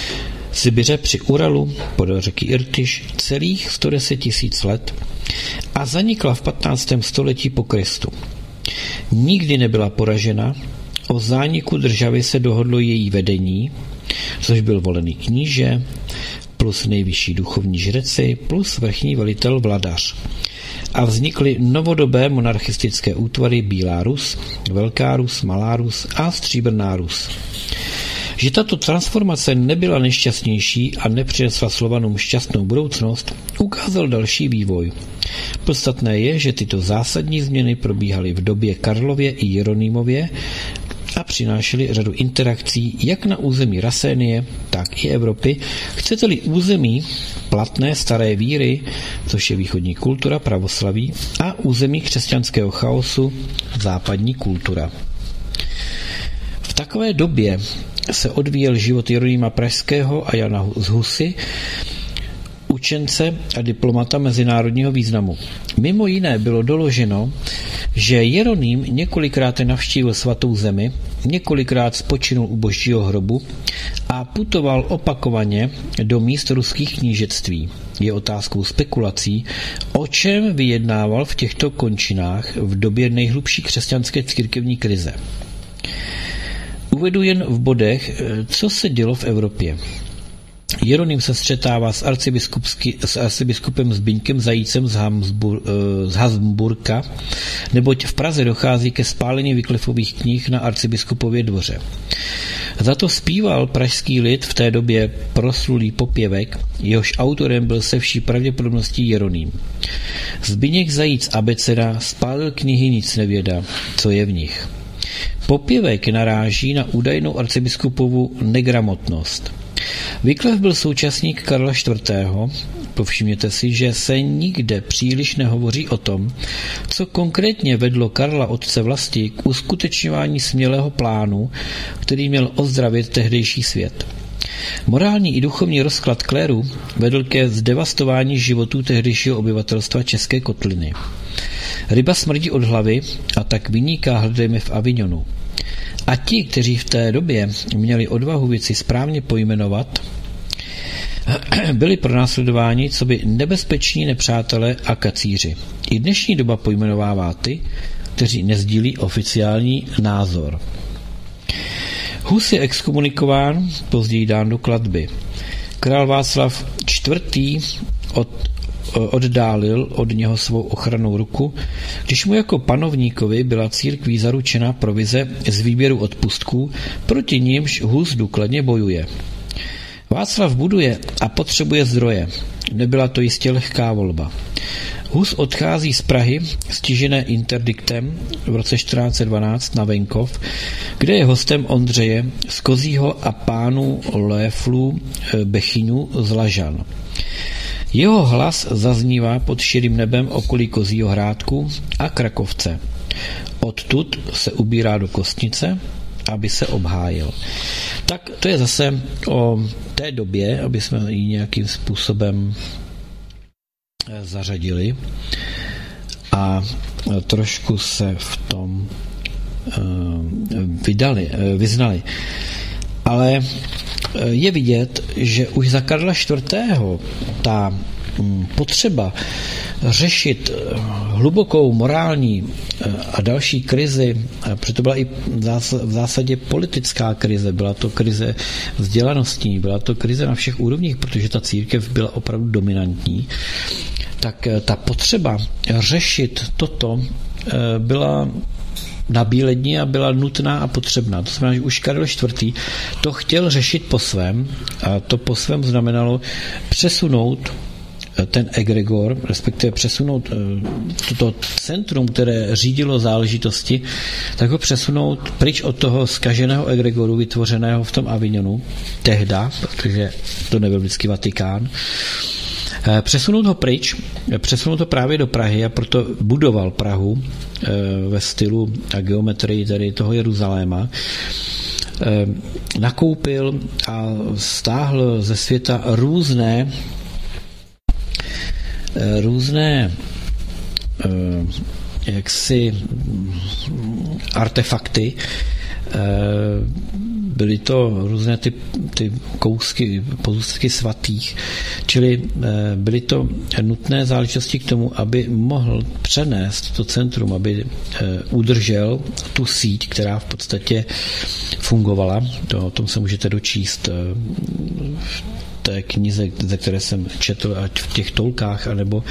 Sibiře při Uralu podél řeky Irtyš celých 110 000 let a zanikla v 15. století po Kristu. Nikdy nebyla poražena, o zániku državy se dohodlo její vedení, což byl volený kníže, plus nejvyšší duchovní žreci, plus vrchní velitel vladař. A vznikly novodobé monarchistické útvary Bílá Rus, Velká Rus, Malá Rus a Stříbrná Rus. Že tato transformace nebyla nejšťastnější a nepřinesla Slovanům šťastnou budoucnost, ukázal další vývoj. Podstatné je, že tyto zásadní změny probíhaly v době Karlově i Jeronýmově a přinášely řadu interakcí jak na území Rasénie, tak i Evropy, chcete-li území platné staré víry, což je východní kultura pravoslaví, a území křesťanského chaosu, západní kultura. V takové době se odvíjel život Jeronýma Pražského a Jana z Husy, učence a diplomata mezinárodního významu. Mimo jiné bylo doloženo, že Jeroným několikrát navštívil svatou zemi, několikrát spočinul u božího hrobu a putoval opakovaně do míst ruských knížectví. Je otázkou spekulací, o čem vyjednával v těchto končinách v době nejhlubší křesťanské církevní krize. Uvedu jen v bodech, co se dělo v Evropě. Jeroným se střetává s arcibiskupem Zbyňkem Zajícem z Habsburka, neboť v Praze dochází ke spálení Wyclifových knih na arcibiskupově dvoře. Za to zpíval pražský lid v té době proslulý popěvek, jehož autorem byl se vší pravděpodobností Jeroným. Zbyněk Zajíc abeceda spálil knihy Nic nevěda, co je v nich. Popěvek naráží na údajnou arcibiskupovu negramotnost. Wyclif byl současník Karla IV. Povšimněte si, že se nikde příliš nehovoří o tom, co konkrétně vedlo Karla otce vlasti k uskutečňování smělého plánu, který měl ozdravit tehdejší svět. Morální i duchovní rozklad kléru vedl ke zdevastování životů tehdejšího obyvatelstva České kotliny. Ryba smrdí od hlavy a tak vyniká hledejme v Avignonu. A ti, kteří v té době měli odvahu věci správně pojmenovat, byli pronásledováni coby nebezpeční nepřátelé a kacíři. I dnešní doba pojmenovává ty, kteří nezdílí oficiální názor. Hus je exkomunikován, později dán do klatby. Král Václav IV. Oddálil od něho svou ochrannou ruku, když mu jako panovníkovi byla církví zaručena provize z výběru odpustků, proti nímž Hus důkladně bojuje. Václav buduje a potřebuje zdroje. Nebyla to jistě lehká volba. Hus odchází z Prahy, stižené interdiktem v roce 1412 na venkov, kde je hostem Ondřeje z Kozího a pánů Léflů Bechyňů z Lažan. Jeho hlas zaznívá pod širým nebem okolí Kozího Hrádku a Krakovce. Odtud se ubírá do Kostnice, aby se obhájil. Tak to je zase o té době, aby jsme ji nějakým způsobem zařadili a trošku se v tom vyznali. Ale je vidět, že už za Karla IV. Ta potřeba řešit hlubokou morální a další krizi, protože to byla i v zásadě politická krize, byla to krize vzdělanostní, byla to krize na všech úrovních, protože ta církev byla opravdu dominantní, tak ta potřeba řešit toto byla nabílední a byla nutná a potřebná. To znamená, že už Karel IV. To chtěl řešit po svém a to po svém znamenalo přesunout ten egregor, respektive přesunout toto centrum, které řídilo záležitosti, tak ho přesunout pryč od toho zkaženého egregoru vytvořeného v tom Avignonu, tehda, protože to nebyl vždycky Vatikán, přesunout ho pryč, přesunout ho právě do Prahy a proto budoval Prahu ve stylu a geometrii tedy toho Jeruzaléma. Nakoupil a stáhl ze světa různé jaksi artefakty. byly to různé ty kousky, pozůstatky svatých, čili byly to nutné záležitosti k tomu, aby mohl přenést to centrum, aby udržel tu síť, která v podstatě fungovala. O tom se můžete dočíst v té knize, ze které jsem četl, ať v těch Tolkách, anebo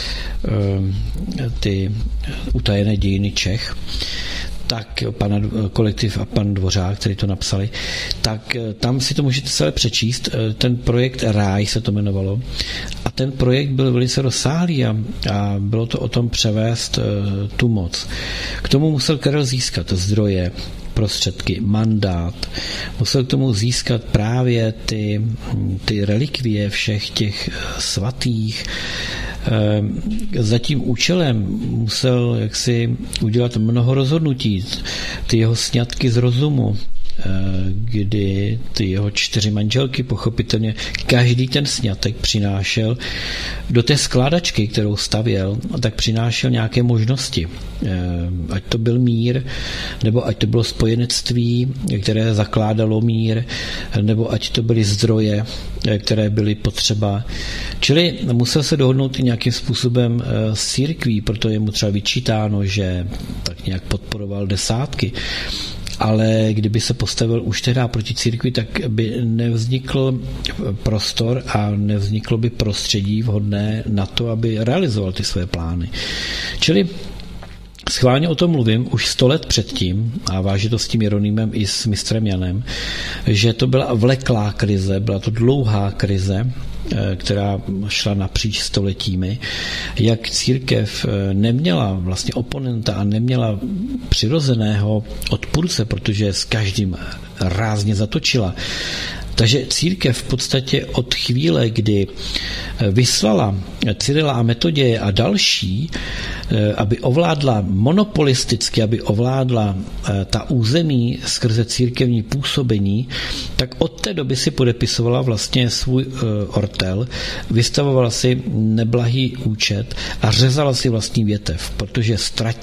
ty utajené dějiny Čech, tak kolektiv a pan Dvořák, který to napsali, tak tam si to můžete celé přečíst. Ten projekt Ráj se to jmenovalo a ten projekt byl velice rozsáhlý a bylo to o tom převést tu moc. K tomu musel Karel získat zdroje, prostředky, mandát. Musel k tomu získat právě ty relikvie všech těch svatých. Za tím účelem musel jaksi udělat mnoho rozhodnutí. Ty jeho sňatky z rozumu, kdy ty jeho 4 manželky pochopitelně každý ten sňatek přinášel do té skládačky, kterou stavěl, tak přinášel nějaké možnosti. Ať to byl mír, nebo ať to bylo spojenectví, které zakládalo mír, nebo ať to byly zdroje, které byly potřeba. Čili musel se dohodnout i nějakým způsobem s církví, proto je mu třeba vyčítáno, že tak nějak podporoval desátky. Ale kdyby se postavil už teda proti církvi, tak by nevznikl prostor a nevzniklo by prostředí vhodné na to, aby realizoval ty své plány. Čili schválně o tom mluvím už 100 let předtím, a váží to s tím Jeronýmem i s mistrem Janem, že to byla vleklá krize, byla to dlouhá krize, která šla napříč stoletími, jak církev neměla vlastně oponenta a neměla přirozeného odpůrce, protože s každým rázně zatočila. Takže církev v podstatě od chvíle, kdy vyslala Cyrila a Metoděje a další, aby ovládla monopolisticky, aby ovládla ta území skrze církevní působení, tak od té doby si podepisovala vlastně svůj ortel, vystavovala si neblahý účet a řezala si vlastní větev, protože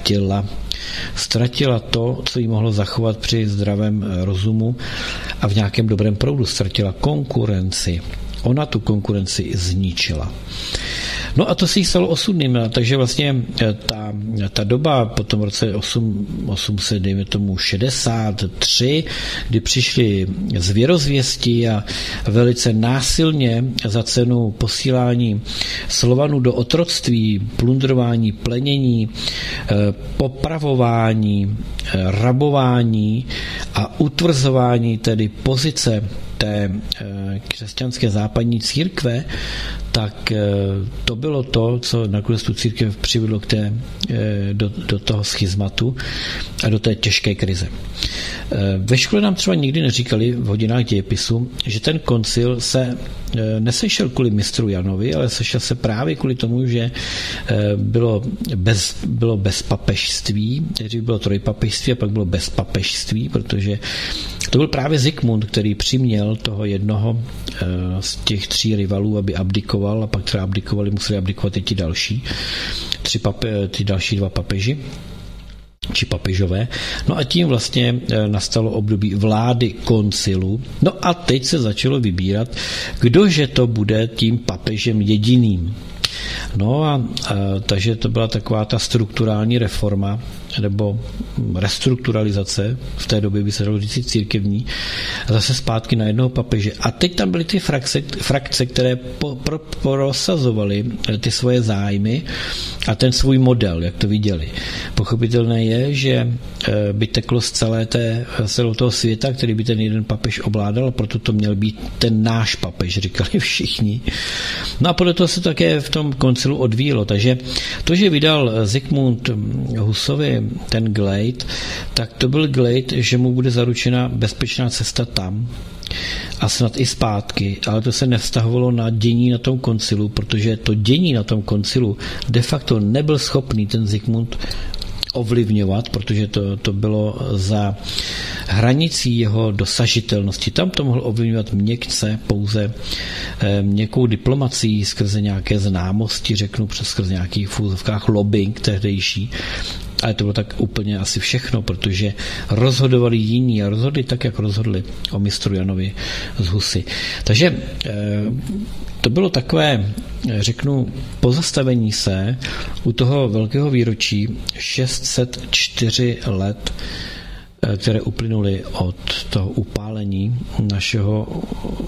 ztratila to, co jí mohlo zachovat při zdravém rozumu a v nějakém dobrém proudu. Ztratila konkurenci. Ona tu konkurenci zničila. No a to se jí stalo osudným, takže vlastně ta doba po tom roce 863, kdy přišli zvěrozvěsti a velice násilně za cenu posílání Slovanů do otroctví, plundrování, plenění, popravování, rabování a utvrzování tedy pozice té křesťanské západní církve, tak to bylo to, co nakonec tu církev přivedlo do toho schizmatu a do té těžké krize. Ve škole nám třeba nikdy neříkali v hodinách dějepisu, že ten koncil se nesešel kvůli mistru Janovi, ale sešel se právě kvůli tomu, že bylo bezpapežství, tedy bylo trojpapežství a pak bylo bezpapežství, protože to byl právě Zikmund, který přiměl toho jednoho z těch 3 rivalů, aby abdikoval, a pak třeba abdikovali, museli abdikovat i ti další, ty další 2 papeži či papežové. No a tím vlastně nastalo období vlády koncilu. No a teď se začalo vybírat, kdože to bude tím papežem jediným. No a takže to byla taková ta strukturální reforma nebo restrukturalizace, v té době by se dalo říct církevní, a zase zpátky na jednoho papeže. A teď tam byly ty frakce, které prosazovaly ty svoje zájmy a ten svůj model, jak to viděli. Pochopitelné je, že by teklo z celého toho světa, který by ten jeden papež ovládal, a proto to měl být ten náš papež, říkali všichni. No a podle toho se také v tom koncilu odvíjelo. Takže to, že vydal Zikmund Husovi ten glejt, tak to byl glejt, že mu bude zaručena bezpečná cesta tam a snad i zpátky, ale to se nevztahovalo na dění na tom koncilu, protože to dění na tom koncilu de facto nebyl schopný ten Zikmund ovlivňovat, protože to bylo za hranicí jeho dosažitelnosti. Tam to mohl ovlivňovat měkce, pouze měkkou diplomací skrze nějaké známosti, řeknu skrze nějakých v úzovkách lobbying tehdejší, Ale to bylo tak úplně asi všechno, protože rozhodovali jiní a rozhodli tak, jak rozhodli o mistru Janovi z Husy. Takže to bylo takové, řeknu, pozastavení se u toho velkého výročí 604 let, které uplynuly od toho upálení našeho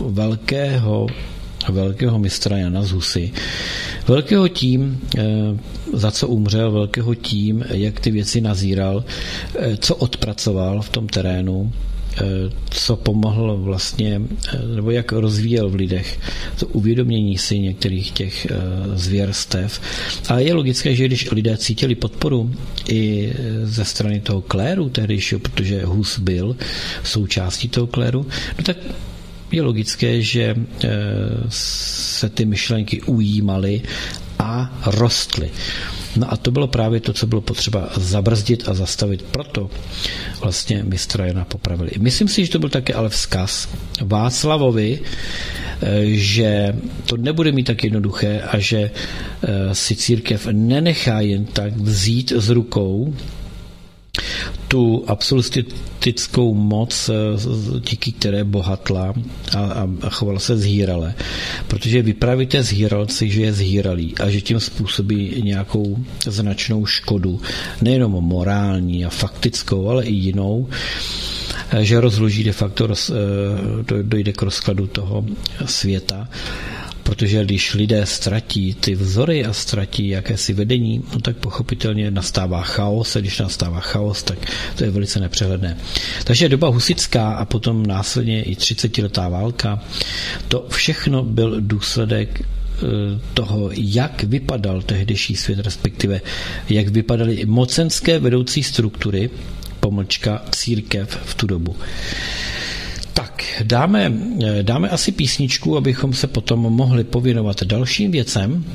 velkého mistra Jana z Husy. Velkého tím, za co umřel, velkého tím, jak ty věci nazíral, co odpracoval v tom terénu, co pomohl vlastně, nebo jak rozvíjel v lidech to uvědomění si některých těch zvěrstev. A je logické, že když lidé cítili podporu i ze strany toho kléru tehdejšího, protože Hus byl součástí toho kléru, no tak je logické, že se ty myšlenky ujímaly a rostly. No a to bylo právě to, co bylo potřeba zabrzdit a zastavit. Proto vlastně mistra Jana popravili. Myslím si, že to byl také ale vzkaz Václavovi, že to nebude mít tak jednoduché a že si církev nenechá jen tak vzít z rukou tu absolutistickou moc, díky které bohatla a chovala se zhýrale. Protože vypravíte zhýralci, že je zhýralý a že tím způsobí nějakou značnou škodu, nejenom morální a faktickou, ale i jinou, že rozloží de facto, dojde k rozkladu toho světa. Protože když lidé ztratí ty vzory a ztratí jakési vedení, no tak pochopitelně nastává chaos, a když nastává chaos, tak to je velice nepřehledné. Takže doba husitská a potom následně i 30letá válka, to všechno byl důsledek toho, jak vypadal tehdejší svět, respektive jak vypadaly mocenské vedoucí struktury, pomlčka církev v tu dobu. Tak, dáme asi písničku, abychom se potom mohli pověnovat dalším věcem.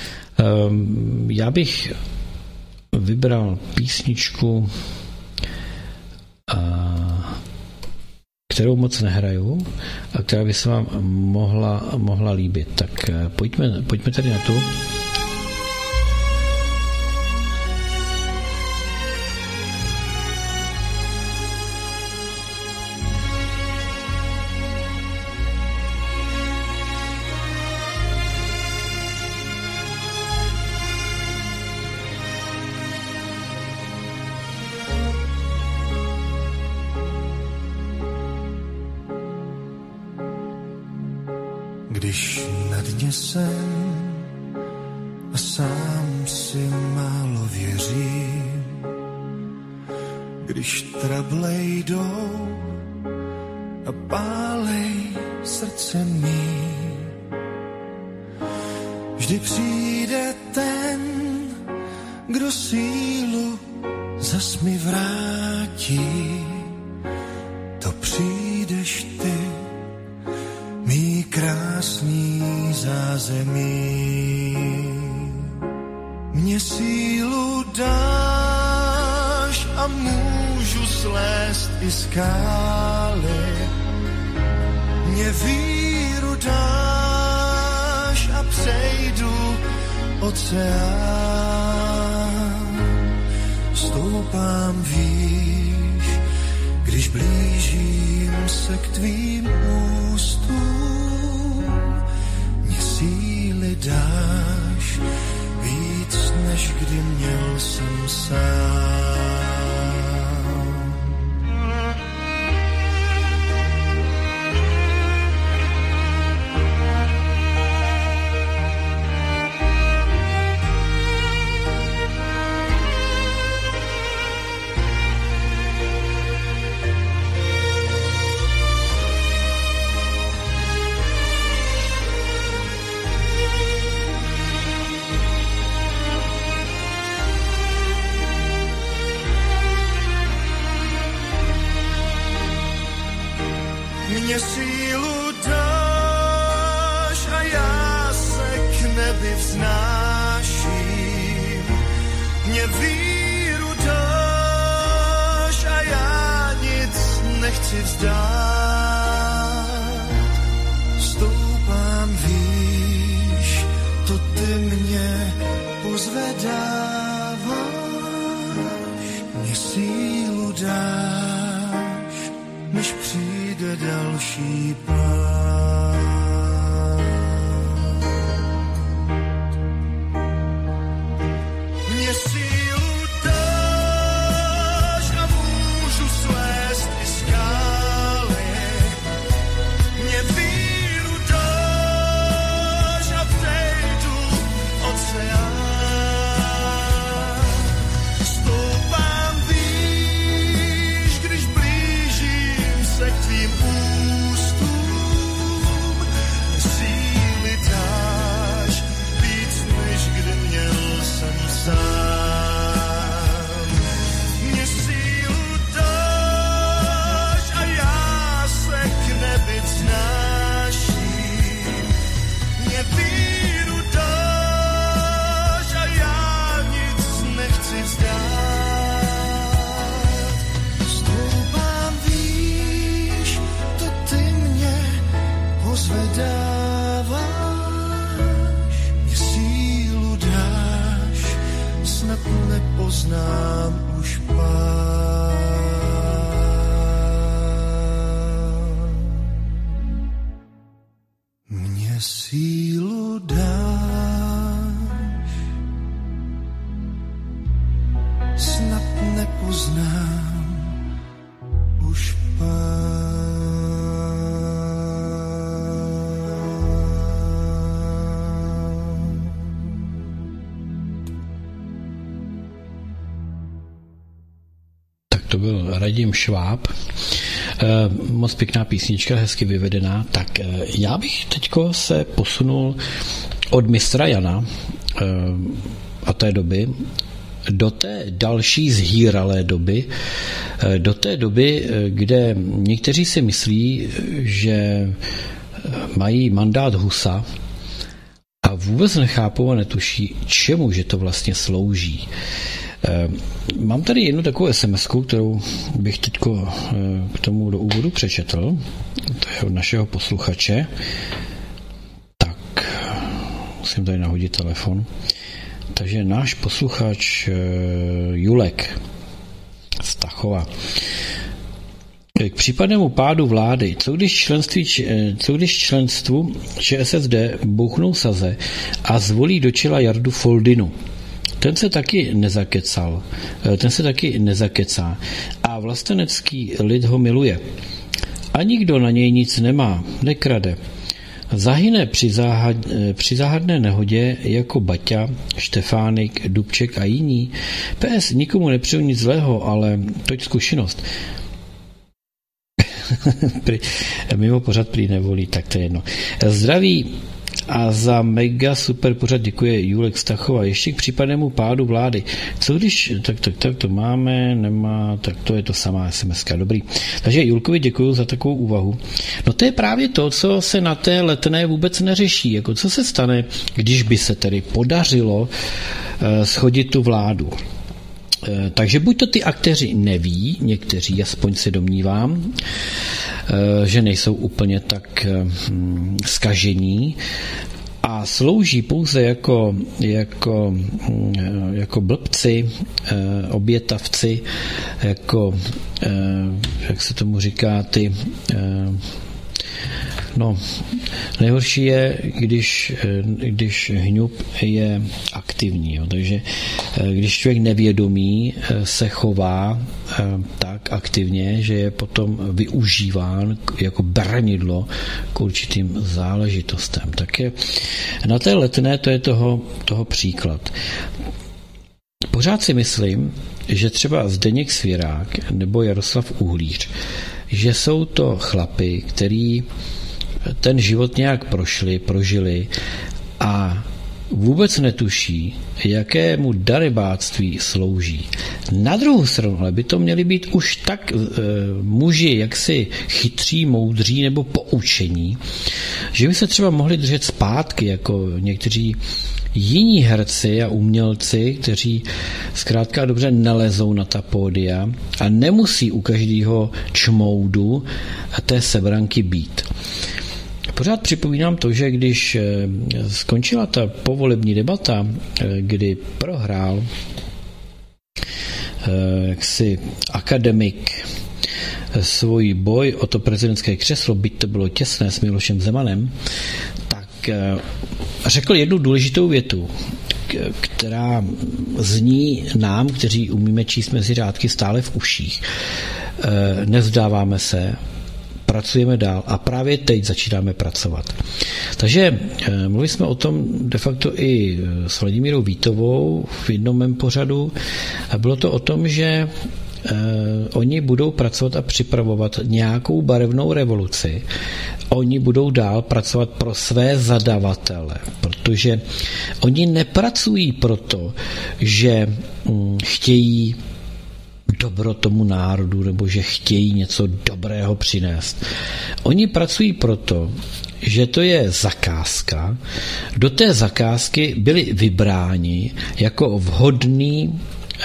Já bych vybral písničku, kterou moc nehraju a která by se vám mohla líbit. Tak pojďme tady na tu. Když na dně jsem a sám si málo věřím, když trable jdou a pálej srdce mý, vždy přijde ten, kdo sílu zas mi vrátí, to přijdeš ty, mý krásný zázemí. Mně sílu dáš a můžu slést i skály. Mně víru dáš a přejdu oceán. Stoupám výš, když blížím se k tvým ústům. Mně síly dáš víc, než kdy měl jsem sám. Mně sílu dáš a já se k nebi vznáším. Mně víru dáš a já nic nechci vzdát. Stoupám výš, to ty mě pozvedáváš. dáš, než přijde další pád. Mně sílu dáš a můžu svést i skály. Mně víru dáš a vejdu oceán. Stoupám výš, když blížím se k tvým ústům. Síly dáš víc, než kdy měl jsem sám. Mně sílu dáš a já se k nebi vznáším. Mně víru dáš a já nic nechci vzdát. Stoupám výš, to ty mě pozvedáváš. Mně sílu dáš, snad nepoznám už pád. Mně sílu dáš, snad nepoznám už Tak to byl Radim Šváb. Moc pěkná písnička, hezky vyvedená. Tak já bych teďko se posunul od mistra Jana a té doby do té další zhýralé doby, do té doby, kde někteří si myslí, že mají mandát Husa a vůbec nechápou a netuší, čemu že to vlastně slouží. Mám tady jednu takovou SMS-ku, kterou bych teď k tomu do úvodu přečetl. To je od našeho posluchače. Tak, musím tady nahodit telefon. Takže náš posluchač Julek z Tachova. K případnému pádu vlády, co když členstvu ČSSD bouchnou saze a zvolí do čela Jardu Foldinu. Ten se taky nezakecá a vlastenecký lid ho miluje. A nikdo na něj nic nemá, nekrade. Zahyne při záhadné nehodě jako Baťa, Štefánik, Dubček a jiní. PS nikomu nepřeju nic zlého, ale toť zkušenost. Mimo pořad prý nevolí, tak to je jedno. Zdraví a za mega super pořad děkuje Julek Stachova. Ještě k případnému pádu vlády. Co když, tak to máme, nemá, tak to je to samá SMS-ka. Dobrý. Takže Julkovi děkuju za takovou úvahu. No to je právě to, co se na té Letné vůbec neřeší. Jako co se stane, když by se tedy podařilo shodit tu vládu. Takže buď to ty aktéři neví, někteří, aspoň se domnívám, že nejsou úplně tak zkažení a slouží pouze jako blbci, obětavci, jako, jak se tomu říká, nejhorší je, když hňub je aktivní. Jo. Takže když člověk nevědomý se chová tak aktivně, že je potom využíván jako branidlo k určitým záležitostem. Tak je na té Letné to je toho příklad. Pořád si myslím, že třeba Zdeněk Svěrák nebo Jaroslav Uhlíř, že jsou to chlapi, který ten život nějak prožili a vůbec netuší, jakému darebáctví slouží. Na druhou stranu, ale by to měli být už tak muži jaksi chytří, moudří nebo poučení, že by se třeba mohli držet zpátky, jako někteří jiní herci a umělci, kteří zkrátka dobře nelezou na ta pódia a nemusí u každého čmoudu té sebranky být. Pořád připomínám to, že když skončila ta povolební debata, kdy prohrál jaksi akademik svůj boj o to prezidentské křeslo, byť to bylo těsné s Milošem Zemanem, tak řekl jednu důležitou větu, která zní nám, kteří umíme číst mezi řádky, stále v uších. Nevzdáváme se, pracujeme dál a právě teď začínáme pracovat. Takže mluvili jsme o tom de facto i s Vladimírou Vítovou v jednom mém pořadu a bylo to o tom, že oni budou pracovat a připravovat nějakou barevnou revoluci. Oni budou dál pracovat pro své zadavatele, protože oni nepracují proto, že chtějí dobro tomu národu nebo že chtějí něco dobrého přinést. Oni pracují proto, že to je zakázka. Do té zakázky byli vybráni jako vhodný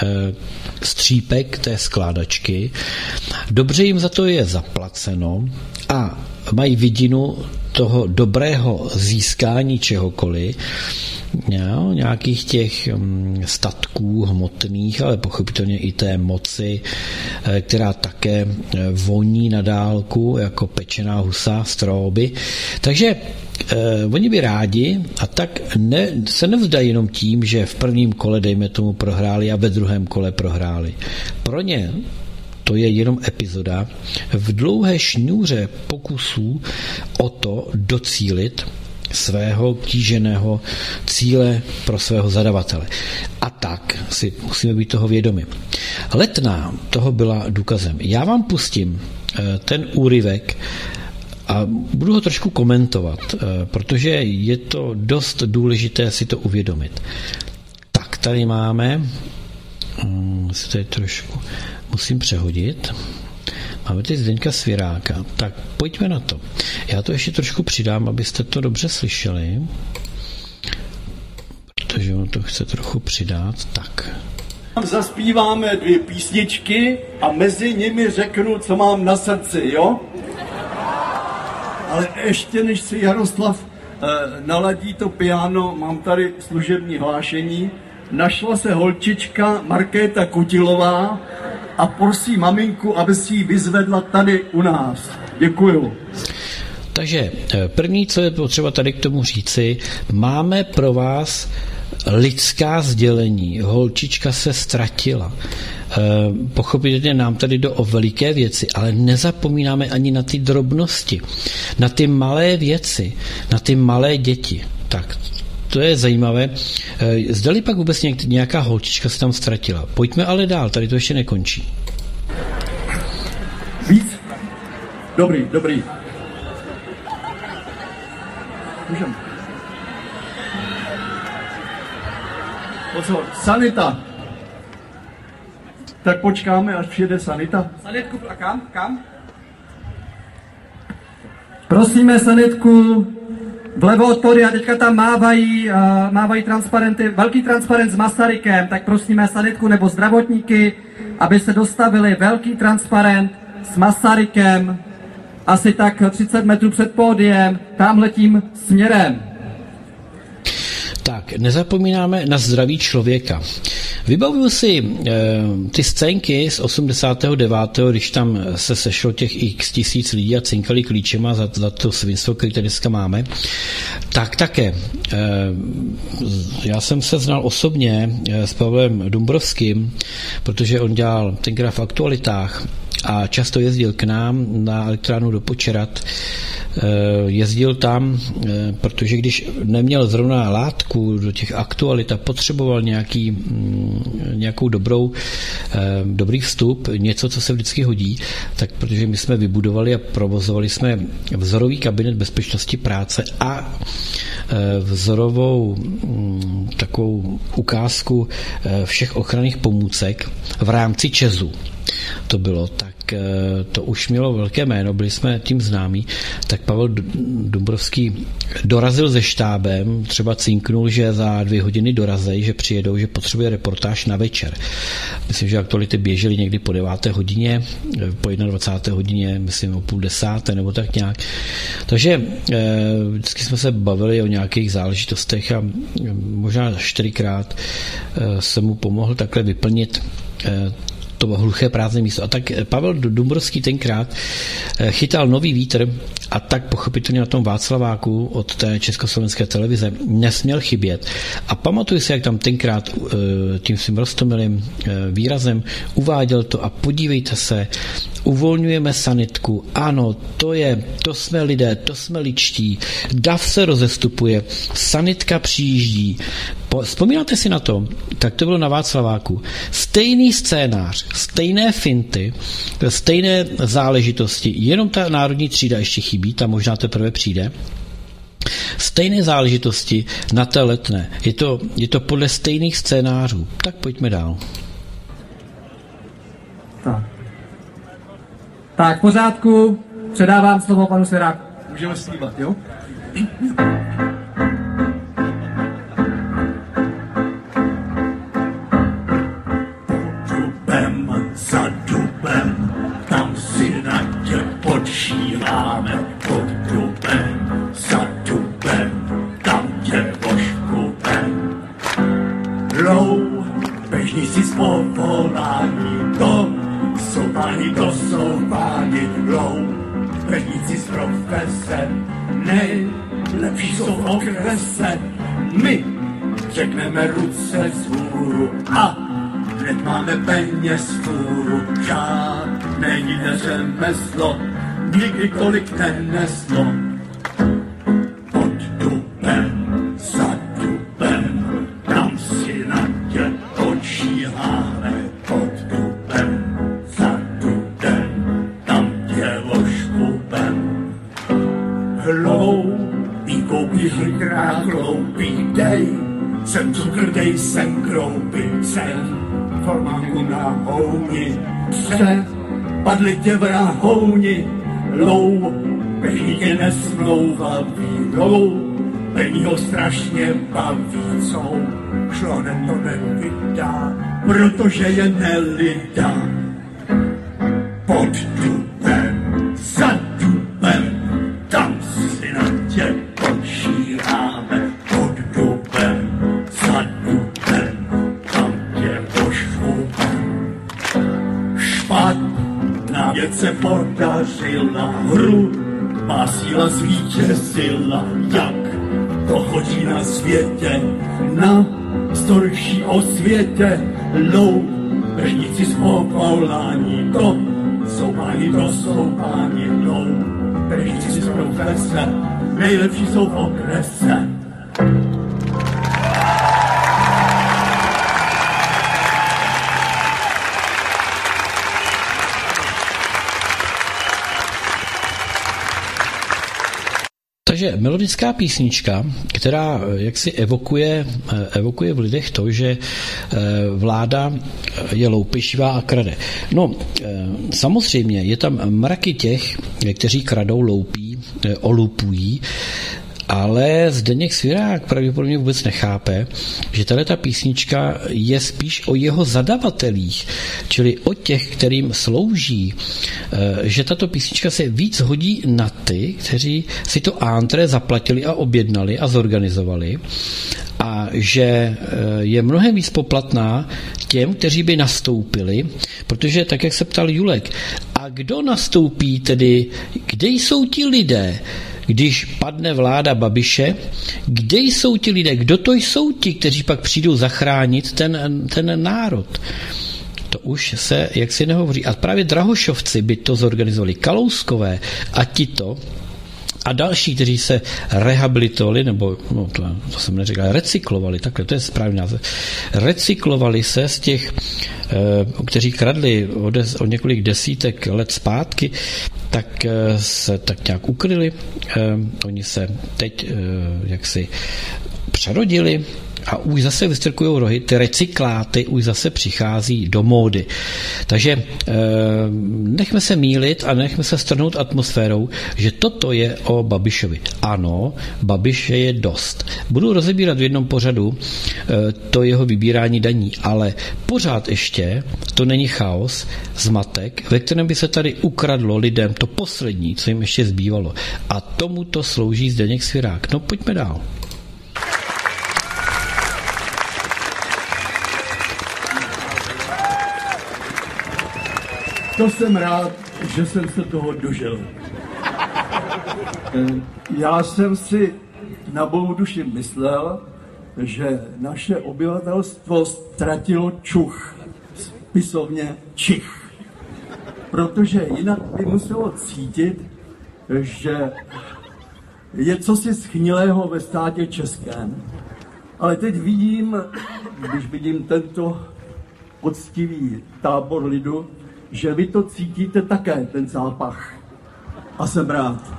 střípek té skládačky. Dobře jim za to je zaplaceno a mají vidinu toho dobrého získání čehokoliv, nějakých těch statků hmotných, ale pochopitelně i té moci, která také voní na dálku jako pečená husa z trouby. Takže oni by rádi a tak se nevzdají jenom tím, že v prvním kole, dejme tomu, prohráli a ve druhém kole prohráli. Pro ně to je jenom epizoda v dlouhé šňůře pokusů o to docílit svého kýženého cíle pro svého zadavatele. A tak si musíme být toho vědomi. Letná toho byla důkazem. Já vám pustím ten úryvek a budu ho trošku komentovat, protože je to dost důležité si to uvědomit. Tak, tady máme, si tady trošku musím přehodit. Máme teď Zdeňka Svěráka. Tak pojďme na to. Já to ještě trošku přidám, abyste to dobře slyšeli. Protože on to chce trochu přidat. Tak. Zaspíváme 2 písničky a mezi nimi řeknu, co mám na srdci, jo? Ale ještě než si Jaroslav naladí to piano, mám tady služební hlášení. Našla se holčička Markéta Kutilová a prosí maminku, aby si ji vyzvedla tady u nás. Děkuju. Takže první, co je potřeba tady k tomu říci, máme pro vás lidská sdělení. Holčička se ztratila. Pochopitelně nám tady jde o veliké věci, ale nezapomínáme ani na ty drobnosti, na ty malé věci, na ty malé děti. Tak, to je zajímavé. Zdali pak vůbec nějaká holčička se tam ztratila. Pojďme ale dál, tady to ještě nekončí. Víc? Dobrý. Můžeme. Pozor, sanita. Tak počkáme, až přijede sanita. Sanitku, a kam? Prosíme sanitku vlevo od pódia, teďka tam mávají transparenty, velký transparent s Masarykem, tak prosíme sanitku nebo zdravotníky, aby se dostavili velký transparent s Masarykem, asi tak 30 metrů před pódiem, tamhletím směrem. Tak, nezapomínáme na zdraví člověka. Vybavuju si ty scénky z 89., když tam se sešlo těch x tisíc lidí a cinkali klíčema za to svinstvo, které dneska máme. Tak také. Já jsem se znal osobně s Pavlem Dumbrovským, protože on dělal tenkrát v Aktualitách a často jezdil k nám na elektrárnu do Počerat. Jezdil tam, protože když neměl zrovna látku do těch aktualit a potřeboval nějakou dobrý vstup, něco, co se vždycky hodí, tak protože my jsme vybudovali a provozovali jsme vzorový kabinet bezpečnosti práce a vzorovou takovou ukázku všech ochranných pomůcek v rámci ČEZu. To bylo tak. To už mělo velké jméno, byli jsme tím známí, tak Pavel Dumbrovský dorazil se štábem, třeba cinknul, že za 2 hodiny dorazí, že přijedou, že potřebuje reportáž na večer. Myslím, že aktuality běžely někdy po 9. hodině, po 21. hodině, myslím o 9:30 nebo tak nějak. Takže vždycky jsme se bavili o nějakých záležitostech a možná 4krát jsem mu pomohl takhle vyplnit to hluché prázdné místo. A tak Pavel Dombrovský tenkrát chytal nový vítr a tak pochopitelně na tom Václaváku od té československé televize nesměl chybět. A pamatuju si, jak tam tenkrát tím svým roztomilým výrazem uváděl to a podívejte se, uvolňujeme sanitku, ano, to jsme lidé, to jsme ličtí, dav se rozestupuje, sanitka přijíždí. Vzpomínáte si na to? Tak to bylo na Václaváku. Stejný scénář, stejné finty, stejné záležitosti, jenom ta národní třída ještě chybí, ta možná teprve přijde. Stejné záležitosti na té Letné. Je to podle stejných scénářů. Tak pojďme dál. Tak, v pořádku. Předávám slovo panu Svěráku. Můžeme slíbat, jo? Dubem za dubem, tam si na tě počíváme. Pod dubem za dubem, tam tě oškubem. Loupežníci z povolání, to jsou páni, loupežníci z profese, nejlepší jsou v okrese. My řekneme ruce vzhůru a hned máme peněz fůru. Žádné jiné řemeslo nikdy tolik neneslo. Pod dubem, za dubem, tam si na tě počíháme. Pod dubem, za dubem, tam tě oškubem. Hloupý koupí hrkrát hloupý, dej sem cukr, dej sem kroupy, sem formánku na houni, padli tě vrahouni, loupení tě nesmlouvaví, loupení ho strašně baví, co šlonem to nevydá, protože je nelidá. Pod dubem, za dubem, tam si na tě počíráme. Pod dubem, za dubem, tam tě oškubem. Špatná věc se podařila, hrubá síla zvítězila, jak to chodí na světě, na storší osvětě. Loupežníci z povolání, to jsou páni, loupežníci z profese, nejlepší jsou v okrese. Takže melodická písnička, která jaksi evokuje v lidech to, že vláda je loupeživá a krade. No, samozřejmě je tam mraky těch, kteří kradou, loupí, olupují, ale Zdeněk Svěrák pravděpodobně vůbec nechápe, že tato písnička je spíš o jeho zadavatelích, čili o těch, kterým slouží, že tato písnička se víc hodí na ty, kteří si to antré zaplatili a objednali a zorganizovali, a že je mnohem víc poplatná těm, kteří by nastoupili, protože tak, jak se ptal Julek, a kdo nastoupí tedy, kde jsou ti lidé, když padne vláda Babiše, kde jsou ti lidé, kdo to jsou ti, kteří pak přijdou zachránit ten národ? To už se jaksi nehovoří. A právě Drahošovci by to zorganizovali, Kalouskové a tito a další, kteří se rehabilitovali, nebo no, to jsem neřekl, recyklovali, takhle, to je správný název, recyklovali se z těch, kteří kradli o několik desítek let zpátky, tak se tak nějak ukryli. Oni se teď jaksi přerodili a už zase vystrkují rohy, ty recykláty už zase přichází do módy. Takže nechme se mýlit a nechme se strhnout atmosférou, že toto je o Babišovi. Ano, Babiše je dost. Budu rozebírat v jednom pořadu to jeho vybírání daní, ale pořád ještě to není chaos, zmatek, ve kterém by se tady ukradlo lidem to poslední, co jim ještě zbývalo. A tomuto slouží Zdeněk Svěrák. No pojďme dál. To jsem rád, že jsem se toho dožil. Já jsem si na bohu duši myslel, že naše obyvatelstvo ztratilo čuch, spisovně čich. Protože jinak by muselo cítit, že je cosi schnilého ve státě českém. Ale teď vidím, když vidím tento poctivý tábor lidu, že vy to cítíte také, ten zápach. A jsem rád.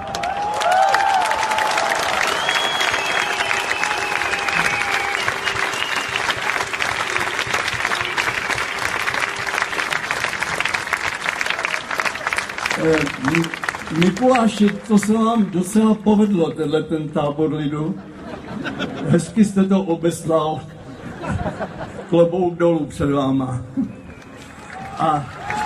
Mikuláši, to se vám docela povedlo, ten tábor lidu. Hezky jste to obeslal. Klobouk dolů před váma. A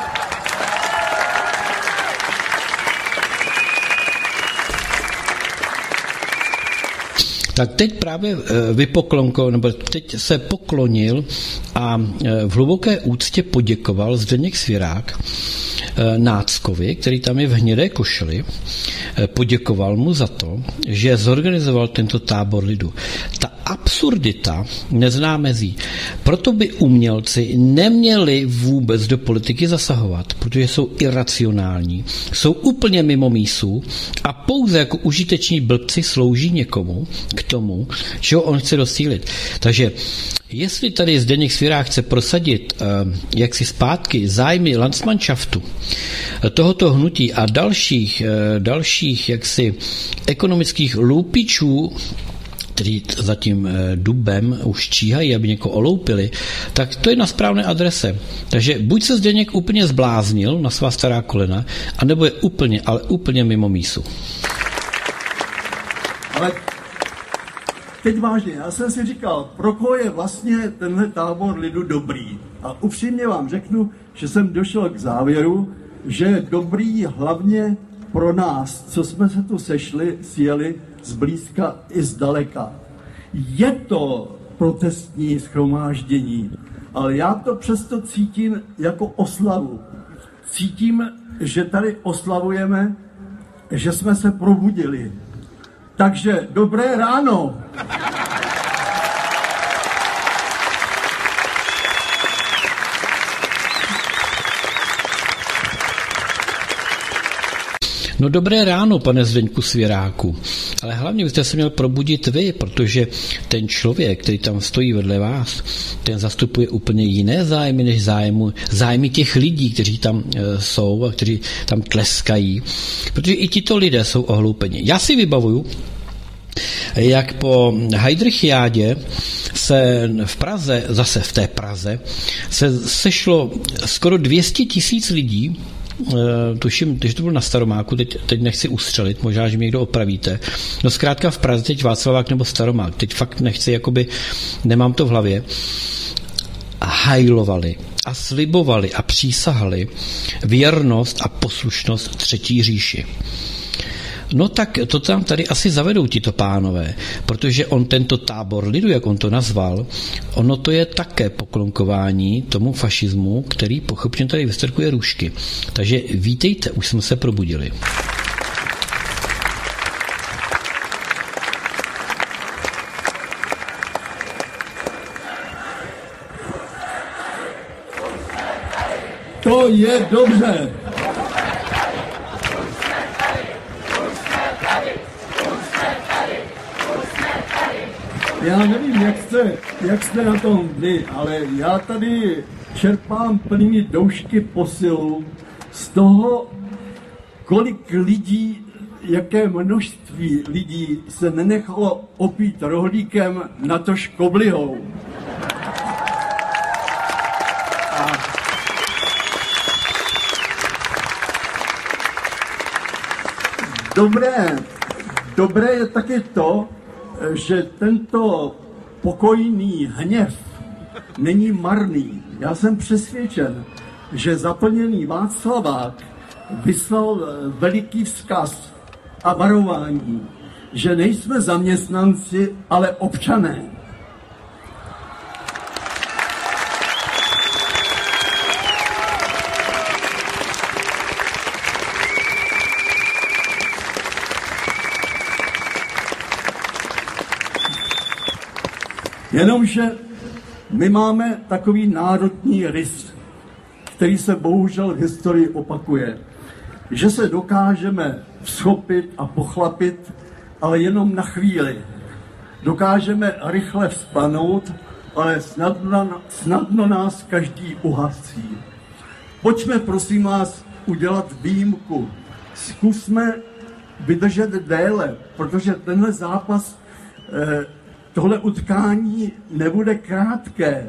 tak teď právě teď se poklonil a v hluboké úctě poděkoval Zdeněk Svěrák Náckovi, který tam je v hnědé košili, poděkoval mu za to, že zorganizoval tento tábor lidu. Ta absurdita nezná mezí. Proto by umělci neměli vůbec do politiky zasahovat, protože jsou iracionální, jsou úplně mimo mísu a pouze jako užiteční blbci slouží někomu k tomu, čeho on chce docílit. Takže jestli tady Zdeněk Svěrák chce prosadit jaksi zpátky zájmy Landsmannschaftu, tohoto hnutí a dalších jaksi ekonomických loupičů, kteří za tím dubem už číhají, aby někoho oloupili, tak to je na správné adrese. Takže buď se Zdeněk úplně zbláznil na svá stará kolena, anebo je úplně, ale úplně mimo mísu. Ale teď vážně, já jsem si říkal, pro koho je vlastně tenhle tábor lidu dobrý. A upřímně vám řeknu, že jsem došel k závěru, že je dobrý hlavně pro nás, co jsme se tu sešli, sjeli zblízka i zdaleka. Je to protestní shromáždění, ale já to přesto cítím jako oslavu. Cítím, že tady oslavujeme, že jsme se probudili. Takže dobré ráno. No dobré ráno, pane Zdeňku Svěráku, ale hlavně byste se měl probudit vy, protože ten člověk, který tam stojí vedle vás, ten zastupuje úplně jiné zájmy, než zájmy těch lidí, kteří tam jsou a kteří tam tleskají, protože i tito lidé jsou ohloupeni. Já si vybavuju, jak po Heidrichiádě se v Praze, zase v té Praze, se sešlo skoro 200 000 lidí, tuším, že to bylo na Staromáku, teď nechci ustřelit, možná, že mě někdo opravíte. No zkrátka v Praze teď Václavák nebo Staromák, teď fakt nechci, jakoby nemám to v hlavě. Hajlovali a slibovali a přísahali věrnost a poslušnost Třetí říši. No tak to tam tady asi zavedou tito pánové, protože on tento tábor lidu, jak on to nazval, ono to je také poklonkování tomu fašismu, který pochopně tady vystrkuje růžky. Takže vítejte, už jsme se probudili. To je dobře. Já nevím, jak jste na tom vy, ale já tady čerpám plnými doušky posilu z toho, kolik lidí, jaké množství lidí se nenechalo opít rohlíkem, natož koblihou. Dobré je taky to, že tento pokojný hněv není marný. Já jsem přesvědčen, že zaplněný Václavák vyslal veliký vzkaz a varování, že nejsme zaměstnanci, ale občané. Jenomže my máme takový národní rys, který se bohužel v historii opakuje, že se dokážeme vzchopit a pochlapit, ale jenom na chvíli. Dokážeme rychle vzplanout, ale snadno nás každý uhasí. Pojďme, prosím vás, udělat výjimku. Zkusme vydržet déle, protože tenhle zápas, tohle utkání nebude krátké.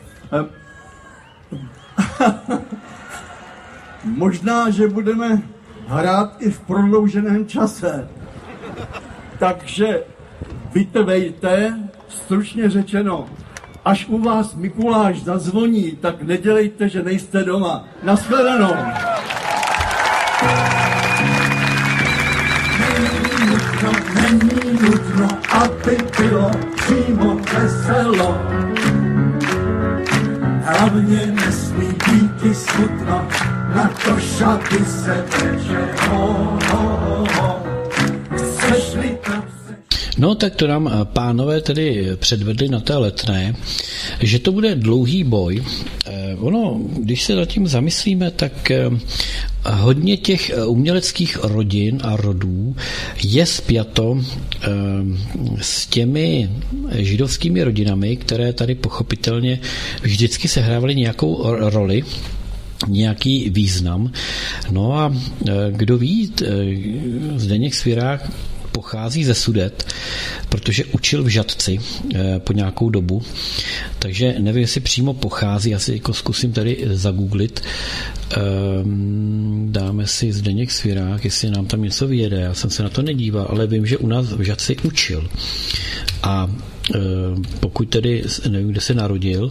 Možná, že budeme hrát i v prodlouženém čase. Takže vytrvejte, stručně řečeno, až u vás Mikuláš zazvoní, tak nedělejte, že nejste doma. Nashledanou. Není nutno, aby bylo přímo veselo. Hlavně nesmí být i smutno, na to šaty se teče. Chceš-li tam se... No tak to nám pánové tedy předvedli na té Letné, že to bude dlouhý boj. Ono, když se nad tím zamyslíme, tak hodně těch uměleckých rodin a rodů je spjato s těmi židovskými rodinami, které tady pochopitelně vždycky sehrávaly nějakou roli, nějaký význam. No a kdo ví, Zdeněk Svirák pochází ze Sudet, protože učil v Žatci po nějakou dobu, takže nevím, jestli přímo pochází, asi jako zkusím tady zagooglit. Dáme si Zdeněk Svirák, jestli nám tam něco vyjede, já jsem se na to nedíval, ale vím, že u nás v Žatci učil. A pokud tedy, nevím, kde se narodil,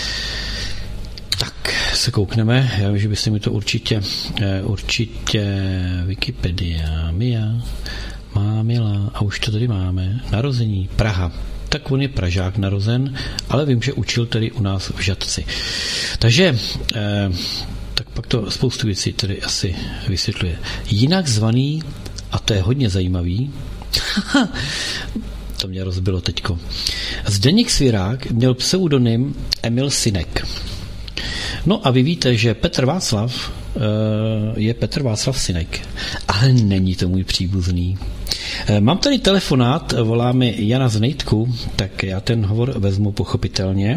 tak se koukneme, já vím, že byste mi to určitě Wikipedia, Mámila, a už to tady máme, narození, Praha. Tak on je Pražák narozen, ale vím, že učil tady u nás v Žatci. Takže, tak pak to spoustu věcí tady asi vysvětluje. Jinak zvaný, a to je hodně zajímavý, to mě rozbilo teďko. Zdeněk Svirák měl pseudonym Emil Synek. No a vy víte, že Petr Václav je Petr Václav Synek, ale není to můj příbuzný. Mám tady telefonát, volá mi Jana z Nejtku, tak já ten hovor vezmu pochopitelně.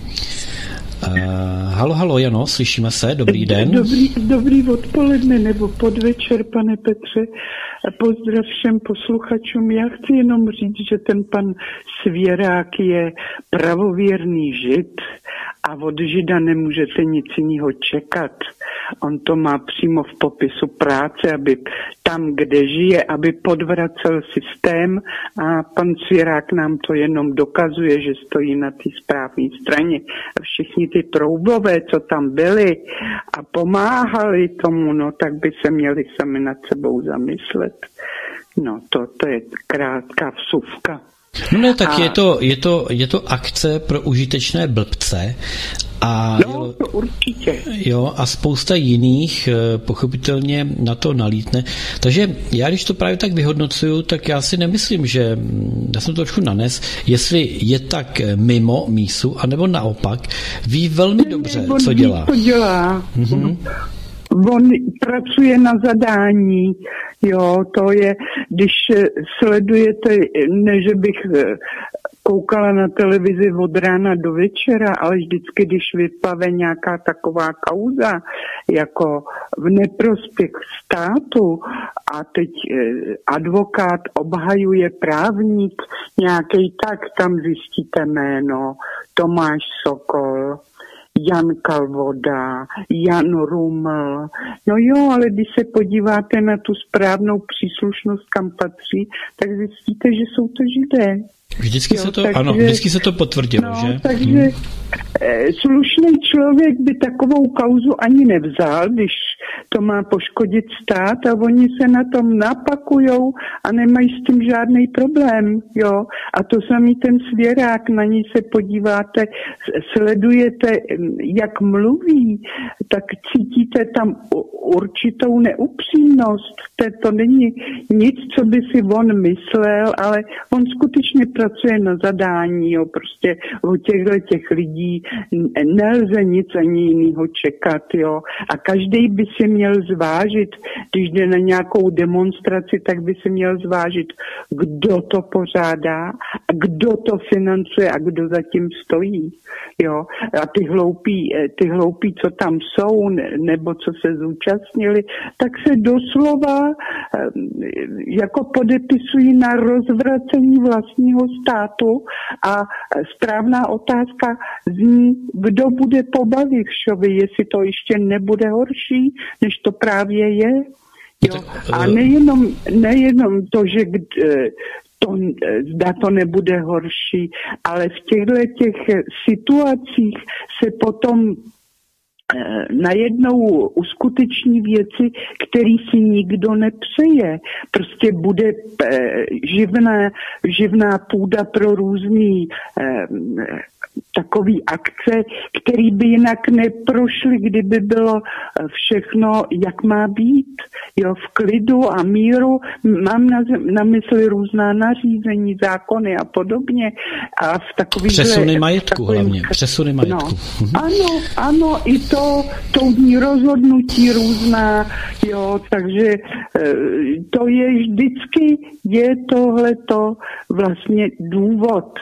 Halo, Jano, slyšíme se, dobrý den. Dobrý odpoledne nebo podvečer, pane Petře. Pozdrav všem posluchačům. Já chci jenom říct, že ten pan Svěrák je pravověrný žid a od žida nemůžete nic jiného čekat. On to má přímo v popisu práce, aby tam, kde žije, aby podvracel systém, a pan Svěrák nám to jenom dokazuje, že stojí na té správné straně. A všichni ty troubové, co tam byli a pomáhali tomu, no tak by se měli sami nad sebou zamyslet. No to je krátká vsuvka. No ne, tak je to akce pro užitečné blbce. A no, to určitě. Jo, a spousta jiných pochopitelně na to nalítne. Takže já, když to právě tak vyhodnocuju, tak já si nemyslím, že já jsem to trošku nanes, jestli je tak mimo mísu, anebo naopak, ví velmi dobře, co dělá. Co dělá. Mm-hmm. On pracuje na zadání, jo, to je, když sledujete, ne, že bych koukala na televizi od rána do večera, ale vždycky, když vyplave nějaká taková kauza, jako v neprospěch státu, a teď advokát obhajuje právník nějaký, tak tam zjistíte jméno Tomáš Sokol, Jan Kalvoda, Jan Ruml. No jo, ale když se podíváte na tu správnou příslušnost, kam patří, tak zjistíte, že jsou to Židé. Vždycky se to potvrdilo, no, že? Takže slušný člověk by takovou kauzu ani nevzal, když to má poškodit stát a oni se na tom napakujou a nemají s tím žádný problém, jo. A to samý ten Svěrák, na ní se podíváte, sledujete, jak mluví, tak cítíte tam určitou neupřímnost. To není nic, co by si on myslel, ale on skutečně pracuje na zadání, jo. Prostě od těch lidí nelze nic ani jiného čekat, jo. A každý by si měl zvážit, když jde na nějakou demonstraci, tak by si měl zvážit, kdo to pořádá, a kdo to financuje a kdo zatím stojí, jo. A ty hloupí, co tam jsou, nebo co se zúčastnili, tak se doslova jako podepisují na rozvracení vlastního státu a správná otázka zní, kdo bude po Babišovi, jestli to ještě nebude horší, než to právě je. Jo. A nejenom to, že zda to nebude horší, ale v těch situacích se potom najednou uskuteční věci, které si nikdo nepřeje. Prostě bude živná půda pro různý takový akce, který by jinak neprošly, kdyby bylo všechno, jak má být. Jo, v klidu a míru, mám na mysli různá nařízení, zákony a podobně. A v takových přesuny majetku hlavně, přesuny majetku. No, ano, i to soudní rozhodnutí různá, jo, takže to je vždycky, je tohleto vlastně důvod,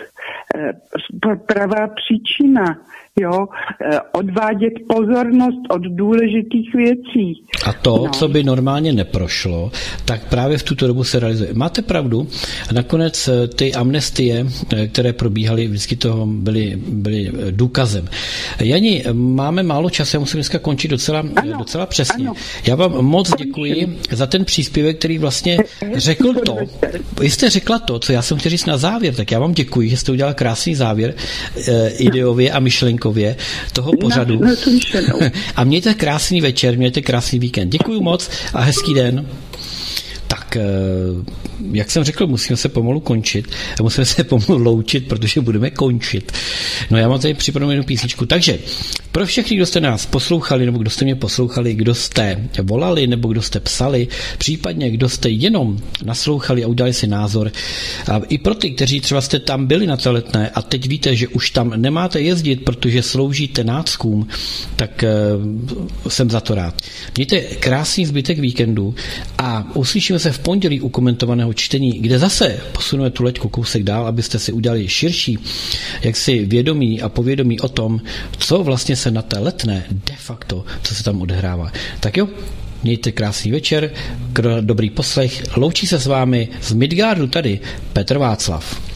pravá příčina, jo, odvádět pozornost od důležitých věcí. A to, co by normálně neprošlo, tak právě v tuto dobu se realizuje. Máte pravdu, nakonec ty amnestie, které probíhaly, vždycky toho byly důkazem. Jani, máme málo času, já musím dneska končit docela přesně. Ano. Já vám moc děkuji za ten příspěvek, který vlastně řekl to. Vy jste řekla to, co já jsem chtěl říct na závěr, tak já vám děkuji, že jste udělal krásný závěr ideově a myšlenkově toho pořadu. A mějte krásný večer, mějte krásný víkend. Děkuji moc a hezký den. Tak, jak jsem řekl, musíme se pomalu končit. Musíme se pomalu loučit, protože budeme končit. No já mám tady připravenou jednu písničku. Takže pro všechny, kdo jste nás poslouchali, nebo kdo jste mě poslouchali, kdo jste volali, nebo kdo jste psali, případně kdo jste jenom naslouchali a udělali si názor. A i pro ty, kteří třeba jste tam byli na té Letné a teď víte, že už tam nemáte jezdit, protože sloužíte náckům, tak jsem za to rád. Mějte krásný zbytek víkendu a uslyšíme se v pondělí u komentovaného čtení, kde zase posuneme tu leďku kousek dál, abyste si udělali širší jaksi vědomí a povědomí o tom, co vlastně se na té Letné de facto, co se tam odehrává. Tak jo, mějte krásný večer, dobrý poslech, loučí se s vámi z Midgardu tady Petr Václav.